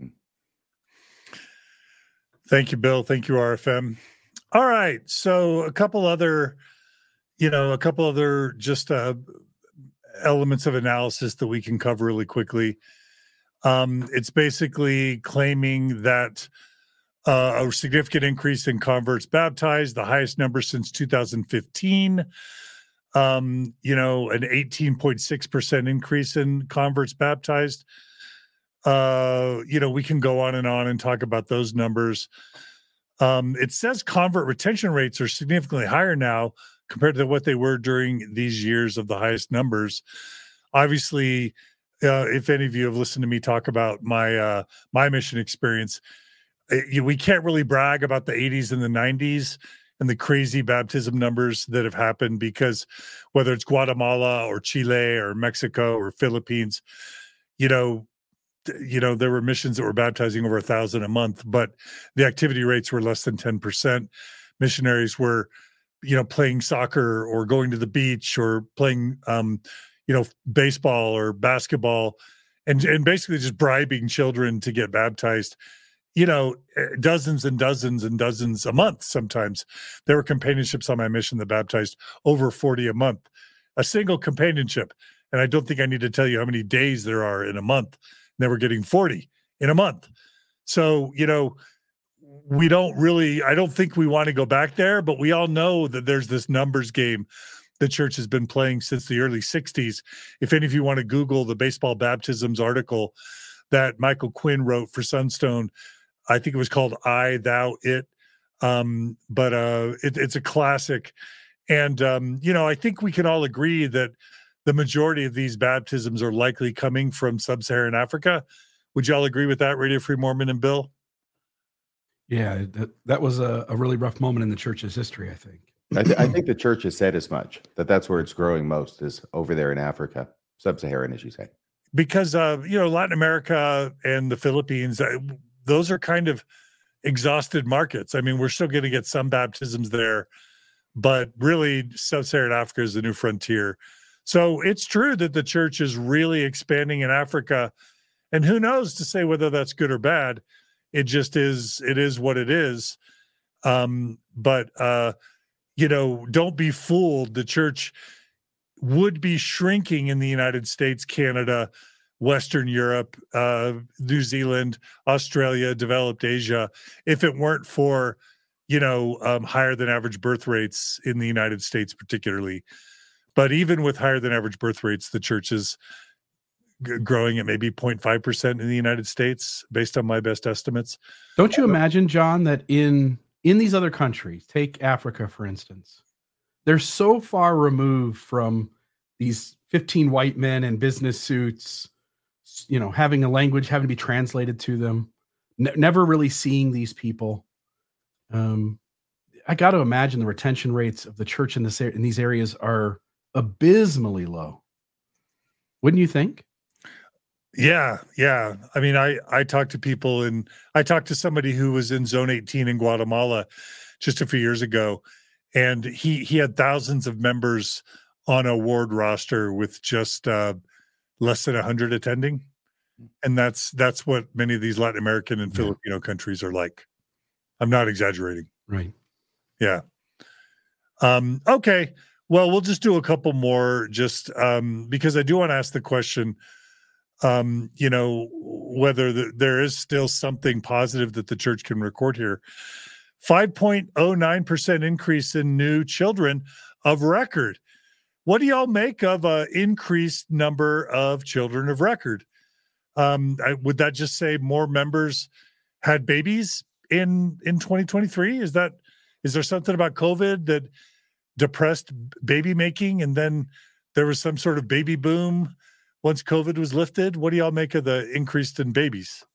Thank you, Bill. Thank you, R F M. All right. So a couple other, you know, a couple other just uh, elements of analysis that we can cover really quickly. Um, it's basically claiming that uh, a significant increase in converts baptized, the highest number since two thousand fifteen. Um, you know, an eighteen point six percent increase in converts baptized. Uh, you know, we can go on and on and talk about those numbers. Um, it says convert retention rates are significantly higher now compared to what they were during these years of the highest numbers. Obviously, uh, if any of you have listened to me talk about my uh, my mission experience, it, we can't really brag about the eighties and the nineties and the crazy baptism numbers that have happened because whether it's Guatemala or Chile or Mexico or Philippines, you know, you know, there were missions that were baptizing over a thousand a month, but the activity rates were less than ten percent. Missionaries were, you know, playing soccer or going to the beach or playing, um, you know, baseball or basketball and, and basically just bribing children to get baptized, you know, dozens and dozens and dozens a month. Sometimes there were companionships on my mission that baptized over forty a month, a single companionship. And I don't think I need to tell you how many days there are in a month. They were getting forty in a month. So, you know, we don't really, I don't think we want to go back there, but we all know that there's this numbers game the church has been playing since the early sixties. If any of you want to Google the baseball baptisms article that Michael Quinn wrote for Sunstone. I think it was called I, Thou, It. Um, but uh, it, it's a classic. And, um, you know, I think we can all agree that the majority of these baptisms are likely coming from sub-Saharan Africa. Would you all agree with that, Radio Free Mormon and Bill?
Yeah, that, that was a, a really rough moment in the church's history, I think.
I, th- I think the church has said as much, that that's where it's growing most, is over there in Africa, sub-Saharan, as you say.
Because, uh, you know, Latin America and the Philippines, uh, those are kind of exhausted markets. I mean, we're still going to get some baptisms there, but really sub-Saharan Africa is the new frontier. So it's true that the church is really expanding in Africa, and who knows to say whether that's good or bad. It just is, it is what it is. Um, but, uh, you know, don't be fooled. The church would be shrinking in the United States, Canada, Western Europe, uh, New Zealand, Australia, developed Asia, if it weren't for, you know, um, higher than average birth rates in the United States, particularly. But even with higher than average birth rates, the church is g- growing at maybe zero point five percent in the United States, based on my best estimates.
Don't you imagine, John, that in in these other countries, take Africa, for instance, they're so far removed from these fifteen white men in business suits, you know, having a language having to be translated to them, ne- never really seeing these people. Um, I got to imagine the retention rates of the church in this in these areas are abysmally low. Wouldn't you think?
Yeah, yeah. I mean, I I talked to people, and I talked to somebody who was in Zone eighteen in Guatemala just a few years ago, and he he had thousands of members on a ward roster with just uh, less than a hundred attending, and that's that's what many of these Latin American and
Yeah.
Filipino countries are like. I'm not exaggerating.
Right.
Yeah. Um, okay. Well, we'll just do a couple more, just um, because I do want to ask the question, um, you know, whether the, there is still something positive that the church can record here. five point oh nine percent increase in new children of record. What do y'all make of an increased number of children of record? Um, I, would that just say more members had babies in in twenty twenty-three? Is that is there something about COVID that depressed baby making, and then there was some sort of baby boom once COVID was lifted? What do y'all make of the increase in babies?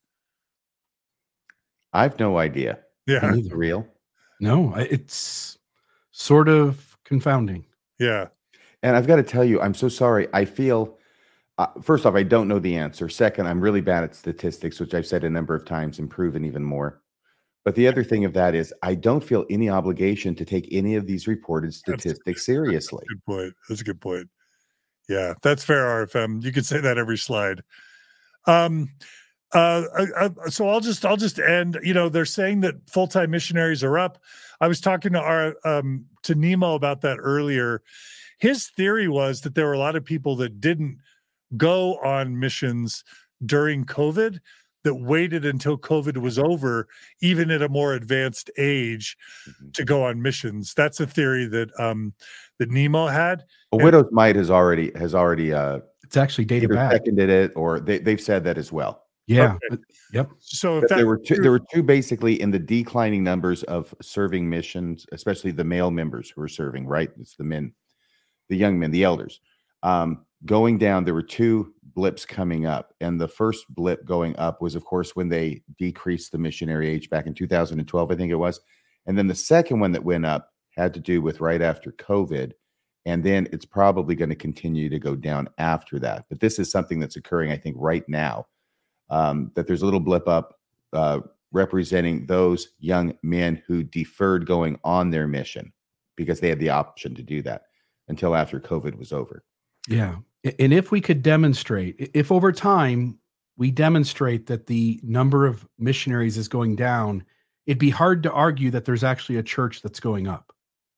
I have no idea.
Yeah,
Is it real?
No, I- it's sort of confounding.
yeah,
And I've got to tell you, I'm so sorry. I feel, uh, first off, I don't know the answer. Second, I'm really bad at statistics, which I've said a number of times and proven even more. But the other thing of that is, I don't feel any obligation to take any of these reported statistics seriously.
good point. That's a good point. Yeah, that's fair, R F M. You could say that every slide. Um, uh, uh, so I'll just I'll just end. You know, they're saying that full-time missionaries are up. I was talking to our um, to Nemo about that earlier. His theory was that there were a lot of people that didn't go on missions during COVID, that waited until COVID was over, even at a more advanced age,
Mhm.
to go on missions. That's a theory that um, that Nemo had.
A
And-
widow's mite has already has already uh,
It's actually dated
either
back.
seconded it, or they they've said that as well.
Yeah.
Okay.
but- Yep.
So if
But
that
there were two, there were two basically in the declining numbers of serving missions, especially the male members who were serving. Right, it's the men, the young men, the elders. Um, going down, there were two blips coming up, and the first blip going up was, of course, when they decreased the missionary age back in two thousand twelve, I think it was, and then the second one that went up had to do with right after COVID, and then it's probably going to continue to go down after that. But this is something that's occurring, I think, right now. Um, that there's a little blip up uh, representing those young men who deferred going on their mission because they had the option to do that until after COVID was over.
Yeah. A- And if we could demonstrate, i- if over time we demonstrate that the number of missionaries is going down, it'd be hard to argue that there's actually a church that's going up.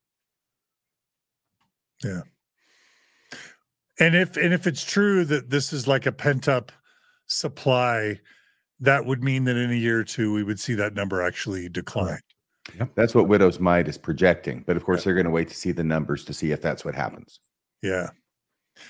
and if and if it's true that this is like a pent up supply, that would mean that in a year or two we would see that number actually decline.
That's what Widow's Mite is projecting. But of course, they're going to wait to see the numbers to see if that's what happens.
Yeah.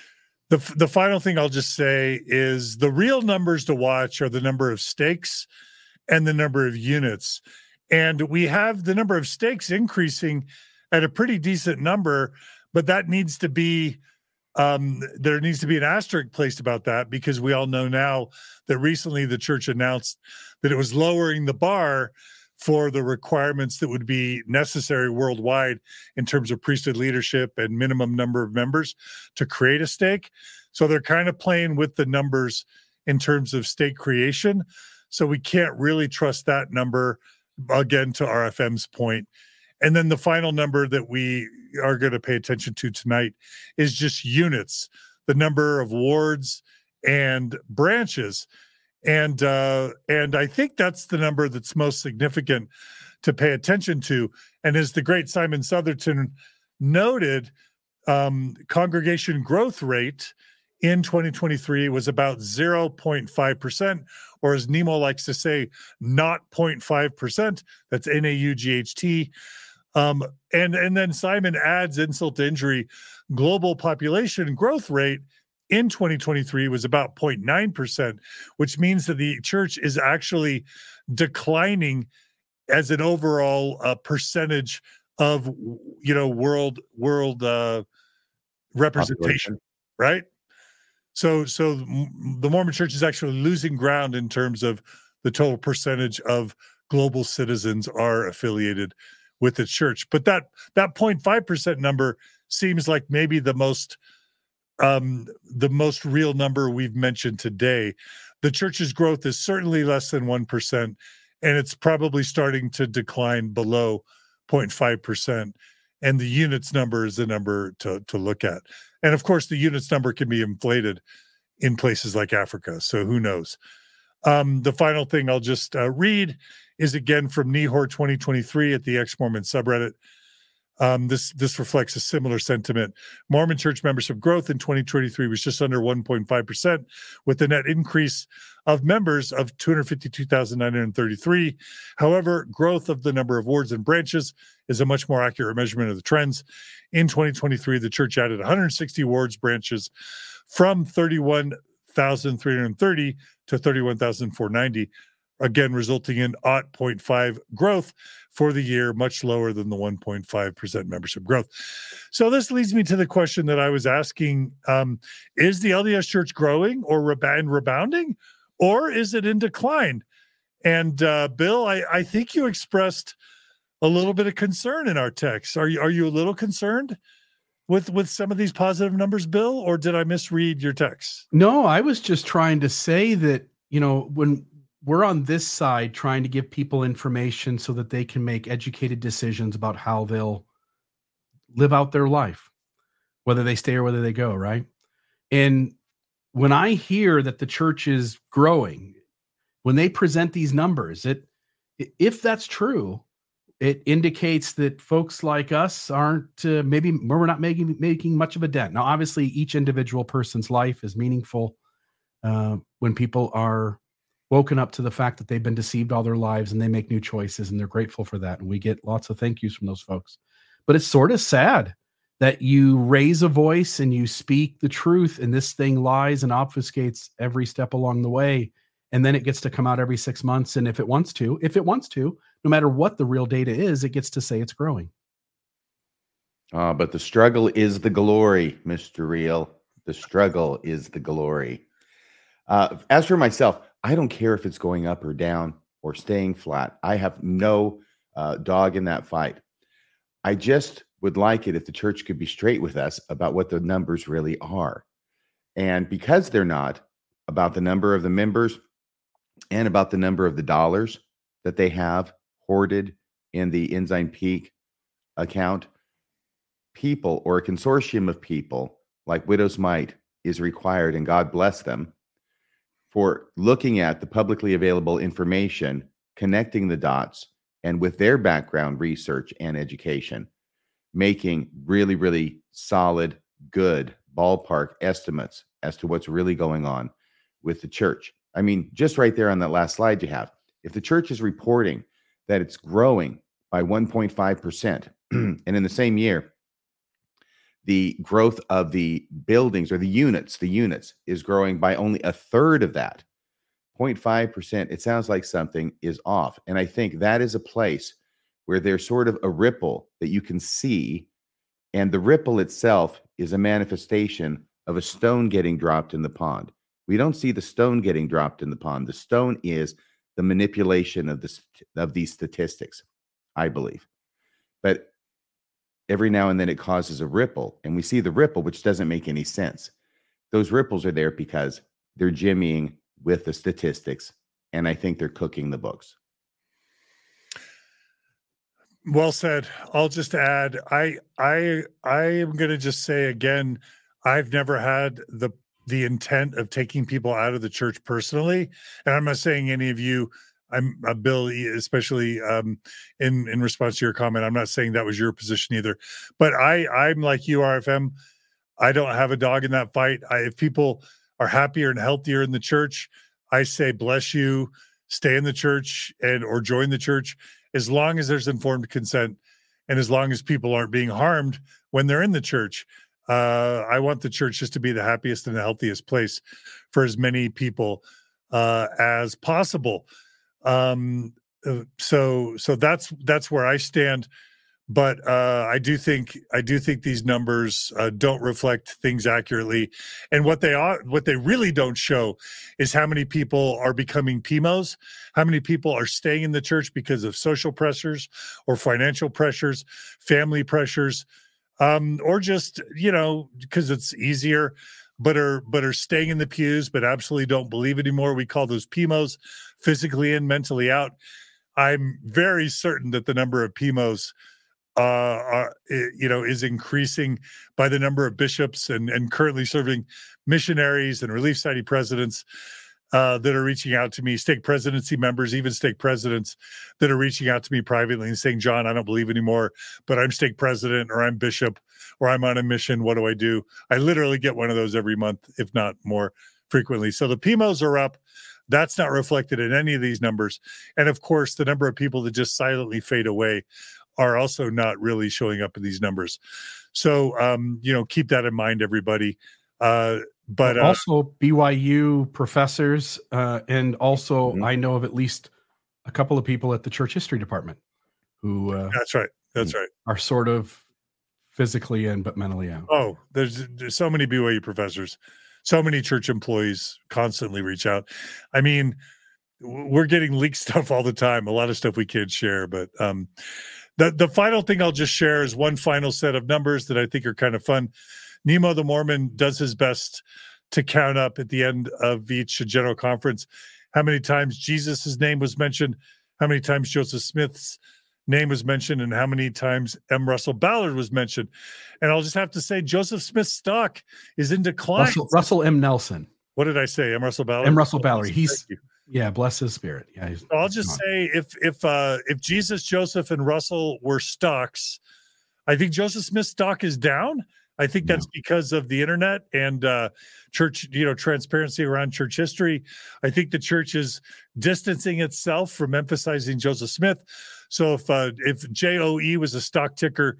The, the final thing I'll just say is the real numbers to watch are the number of stakes and the number of units. And we have the number of stakes increasing at a pretty decent number, but that needs to be, um, there needs to be an asterisk placed about that, because we all know now that recently the church announced that it was lowering the bar for the requirements that would be necessary worldwide in terms of priesthood leadership and minimum number of members to create a stake. So they're kind of playing with the numbers in terms of stake creation. So we can't really trust that number, again, to R F M's point. And then the final number that we are going to pay attention to tonight is just units, the number of wards and branches. And uh, and I think that's the number that's most significant to pay attention to. And as the great Simon Southerton noted, um, congregation growth rate in twenty twenty-three was about zero point five percent, or as Nemo likes to say, not zero point five percent. That's N A U G H T. Um, and, and then Simon adds, insult to injury, global population growth rate in twenty twenty-three was about zero point nine percent, which means that the church is actually declining as an overall uh, percentage of, you know, world world uh, representation, population. Right? So, so the Mormon Church is actually losing ground in terms of the total percentage of global citizens are affiliated with the church. But that that zero point five percent number seems like maybe the most um, the most real number we've mentioned today. The church's growth is certainly less than one percent, and it's probably starting to decline below zero point five percent. And the units number is the number to, to look at. And of course, the units number can be inflated in places like Africa. So who knows? Um, the final thing I'll just uh, read is again from Nehor twenty twenty-three at the Ex-Mormon subreddit. Um, this this reflects a similar sentiment. Mormon church membership growth in twenty twenty-three was just under one point five percent, with a net increase of members of two hundred fifty-two thousand nine hundred thirty-three. However, growth of the number of wards and branches is a much more accurate measurement of the trends. In twenty twenty-three, the church added one hundred sixty wards branches from thirty-one thousand three hundred thirty to thirty-one thousand four hundred ninety, again resulting in zero point five growth for the year, much lower than the one point five percent membership growth. So this leads me to the question that I was asking, um, is the L D S Church growing or reba- rebounding, or is it in decline? And uh, Bill, I, I think you expressed a little bit of concern in our text. Are you, are you a little concerned with, with some of these positive numbers, Bill, or did I misread your text?
No, I was just trying to say that, you know, when we're on this side trying to give people information so that they can make educated decisions about how they'll live out their life, whether they stay or whether they go, right? And when I hear that the church is growing, when they present these numbers, it, if that's true, it indicates that folks like us aren't, uh, maybe we're not making, making much of a dent. Now, obviously, each individual person's life is meaningful uh, when people are woken up to the fact that they've been deceived all their lives and they make new choices, and they're grateful for that. And we get lots of thank yous from those folks. But it's sort of sad that you raise a voice and you speak the truth, and this thing lies and obfuscates every step along the way. And then it gets to come out every six months. And if it wants to, if it wants to, no matter what the real data is, it gets to say it's growing.
Uh, but the struggle is the glory, Mister Real. The struggle is the glory. Uh, as for myself, I don't care if it's going up or down or staying flat. I have no uh, dog in that fight. I just would like it if the church could be straight with us about what the numbers really are. And because they're not, about the number of the members and about the number of the dollars that they have hoarded in the Ensign Peak account, people or a consortium of people like Widow's Mite is required, and God bless them, for looking at the publicly available information, connecting the dots, and with their background research and education, making really, really solid, good ballpark estimates as to what's really going on with the church. I mean, just right there on that last slide you have, if the church is reporting that it's growing by one point five percent, and in the same year, The growth of the buildings or the units, the units is growing by only a third of that, zero point five percent. It sounds like something is off. And I think that is a place where there's sort of a ripple that you can see. And the ripple itself is a manifestation of a stone getting dropped in the pond. We don't see the stone getting dropped in the pond. The stone is the manipulation of this of these statistics, I believe. But every now and then it causes a ripple, and we see the ripple, which doesn't make any sense. Those ripples are there because they're jimmying with the statistics, and I think they're cooking the books.
Well said. I'll just add, I I I am going to just say again, I've never had the the intent of taking people out of the church personally, and I'm not saying any of you. I'm uh, Bill, especially um, in in response to your comment. I'm not saying that was your position either, but I I'm like you, R F M. I don't have a dog in that fight. I, if people are happier and healthier in the church, I say bless you, stay in the church and or join the church, as long as there's informed consent and as long as people aren't being harmed when they're in the church. Uh, I want the church just to be the happiest and the healthiest place for as many people uh, as possible. Um, so, so that's, that's where I stand. But uh, I do think, I do think these numbers uh, don't reflect things accurately. And what they are, what they really don't show is how many people are becoming P M Os, how many people are staying in the church because of social pressures or financial pressures, family pressures, um, or just, you know, because it's easier, but are, but are staying in the pews, but absolutely don't believe anymore. We call those P M Os, physically in, mentally out. I'm very certain that the number of P M Os uh, are, you know, is increasing by the number of bishops and, and currently serving missionaries and Relief Society presidents uh, that are reaching out to me, stake presidency members, even stake presidents that are reaching out to me privately and saying, John, I don't believe anymore, but I'm stake president or I'm bishop or I'm on a mission. What do I do? I literally get one of those every month, if not more frequently. So the P M Os are up. That's not reflected in any of these numbers. And of course, the number of people that just silently fade away are also not really showing up in these numbers. So, um, you know, keep that in mind, everybody. Uh, but uh,
also B Y U professors, uh, and also
mm-hmm.
I know of at least a couple of people at the church history department who uh,
that's right. That's right.
Are sort of physically in, but mentally out.
Oh, there's, there's so many B Y U professors. So many church employees constantly reach out. I mean, we're getting leaked stuff all the time. A lot of stuff we can't share. But um, the, the final thing I'll just share is one final set of numbers that I think are kind of fun. Nemo the Mormon does his best to count up at the end of each general conference how many times Jesus' name was mentioned, how many times Joseph Smith's name was mentioned, and how many times M. Russell Ballard was mentioned. And I'll just have to say, Joseph Smith's stock is in decline.
Russell, Russell M. Nelson.
What did I say? M. Russell Ballard?
M. Russell Ballard. He's, yeah, bless his spirit. Yeah. He's,
so I'll just say, if if uh, if Jesus, Joseph, and Russell were stocks, I think Joseph Smith's stock is down. I think that's yeah. because of the internet and uh, church, you know, transparency around church history. I think the church is distancing itself from emphasizing Joseph Smith. So if uh, if J O E was a stock ticker,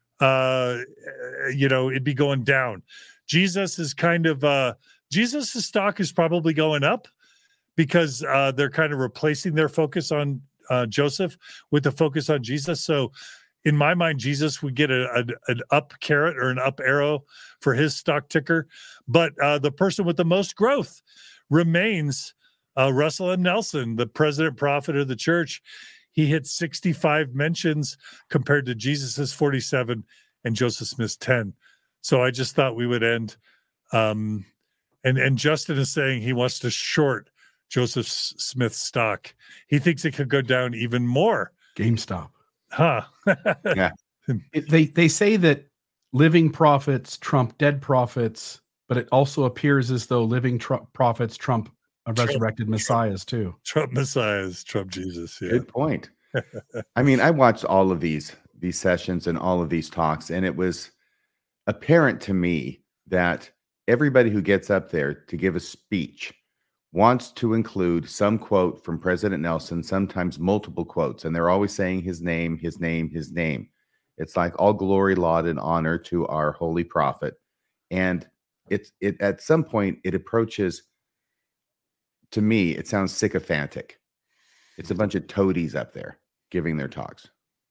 uh, you know, it'd be going down. Jesus is kind of uh, Jesus' stock is probably going up because uh, they're kind of replacing their focus on uh, Joseph with the focus on Jesus. So in my mind, Jesus would get a, a, an up carrot or an up arrow for his stock ticker. But uh, the person with the most growth remains uh, Russell M. Nelson, the president prophet of the church. He hit sixty-five mentions compared to Jesus's forty-seven and Joseph Smith's ten. So I just thought we would end. Um, and, and Justin is saying he wants to short Joseph Smith's stock. He thinks it could go down even more.
GameStop.
Huh.
Yeah.
It, they, they say that living prophets trump dead prophets, but it also appears as though living tr- prophets trump a resurrected
Trump,
messiahs too.
Trump messiahs, Trump Jesus. Yeah.
Good point. I mean, I watched all of these these sessions and all of these talks, and it was apparent to me that everybody who gets up there to give a speech wants to include some quote from President Nelson, sometimes multiple quotes, and they're always saying his name, his name, his name. It's like all glory, laud, and honor to our holy prophet. And it's it at some point it approaches, to me, it sounds sycophantic. It's a bunch of toadies up there giving their talks.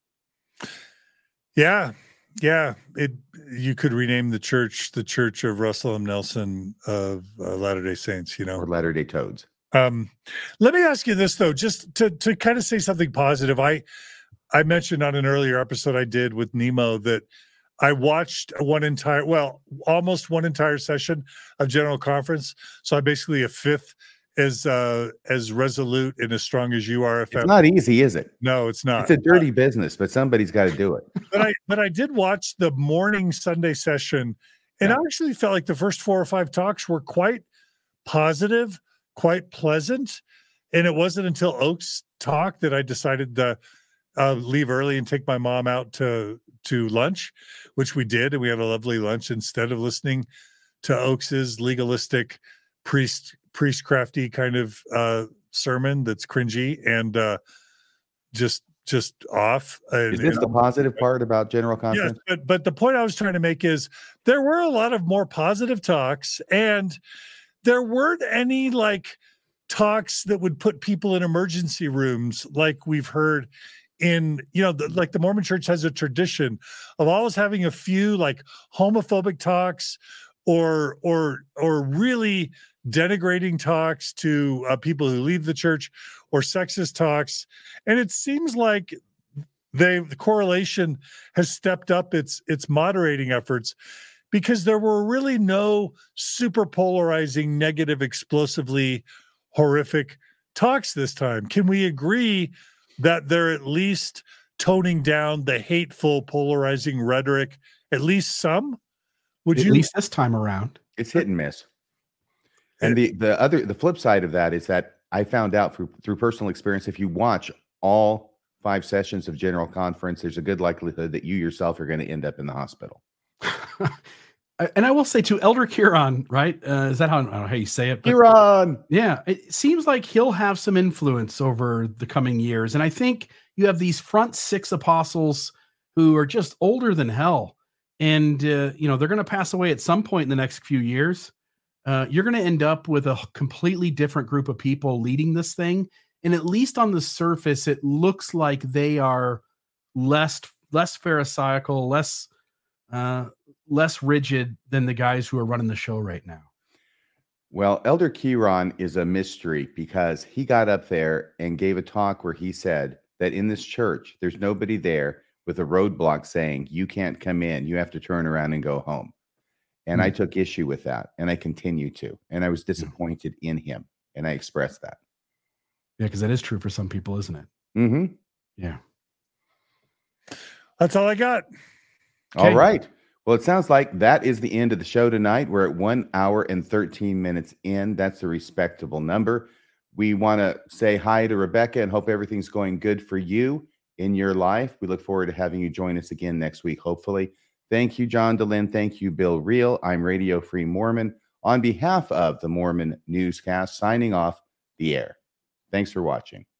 Yeah. Yeah. It you could rename the church the Church of Russell M. Nelson of uh, Latter-day Saints, you know.
Or Latter-day Toads.
Um, let me ask you this, though, just to to kind of say something positive. I I mentioned on an earlier episode I did with Nemo that I watched one entire, well, almost one entire session of General Conference. So I'm basically a fifth as uh, as resolute and as strong as you are. If
It's not easy, is it?
No, it's not.
It's a dirty business, but somebody's got to do it.
But I but I did watch the morning Sunday session, and
Yeah.
I actually felt like the first four or five talks were quite positive, quite pleasant. And it wasn't until Oak's talk that I decided to uh, leave early and take my mom out to to lunch, which we did, and we had a lovely lunch instead of listening to Oaks's legalistic priest priestcrafty kind of uh, sermon that's cringy and uh, just just off. And,
Is this
and
the positive part about General
Yes,
Conference?
but but the point I was trying to make is there were a lot of more positive talks, and there weren't any like talks that would put people in emergency rooms like we've heard in, you know, the, like the Mormon Church has a tradition of always having a few like homophobic talks or or or really denigrating talks to uh, people who leave the church, or sexist talks. And it seems like they the correlation has stepped up its its moderating efforts, because there were really no super polarizing, negative, explosively horrific talks this time. Can we agree that they're at least toning down the hateful, polarizing rhetoric, at least some? Would
At
you?
least this time around.
It's hit and miss. And the the other the flip side of that is that I found out through through personal experience, if you watch all five sessions of General Conference, there's a good likelihood that you yourself are going to end up in the hospital.
And I will say to Elder Kieran, right? Uh, is that how, I don't know how you say it? But
Kieran!
yeah, it seems like he'll have some influence over the coming years. And I think you have these front six apostles who are just older than hell. And, uh, you know, they're going to pass away at some point in the next few years. Uh, you're going to end up with a completely different group of people leading this thing. And at least on the surface, it looks like they are less, less pharisaical, less, uh, less rigid than the guys who are running the show right now.
Well, Elder Kieran is a mystery because he got up there and gave a talk where he said that in this church, there's nobody there with a roadblock saying, you can't come in, you have to turn around and go home. And
Mm-hmm.
I took issue with that, and I continue to. And I was disappointed mm-hmm. in him, and I expressed that.
Yeah, because that is true for some people, isn't it?
Mm-hmm.
Yeah.
That's all I got.
Okay. All right. Well, it sounds like that is the end of the show tonight. We're at one hour and thirteen minutes in. That's a respectable number. We want to say hi to Rebecca and hope everything's going good for you in your life. We look forward to having you join us again next week, hopefully. Thank you, John Dehlin. Thank you, Bill Reel. I'm Radio Free Mormon. On behalf of the Mormon Newscast, signing off the air. Thanks for watching.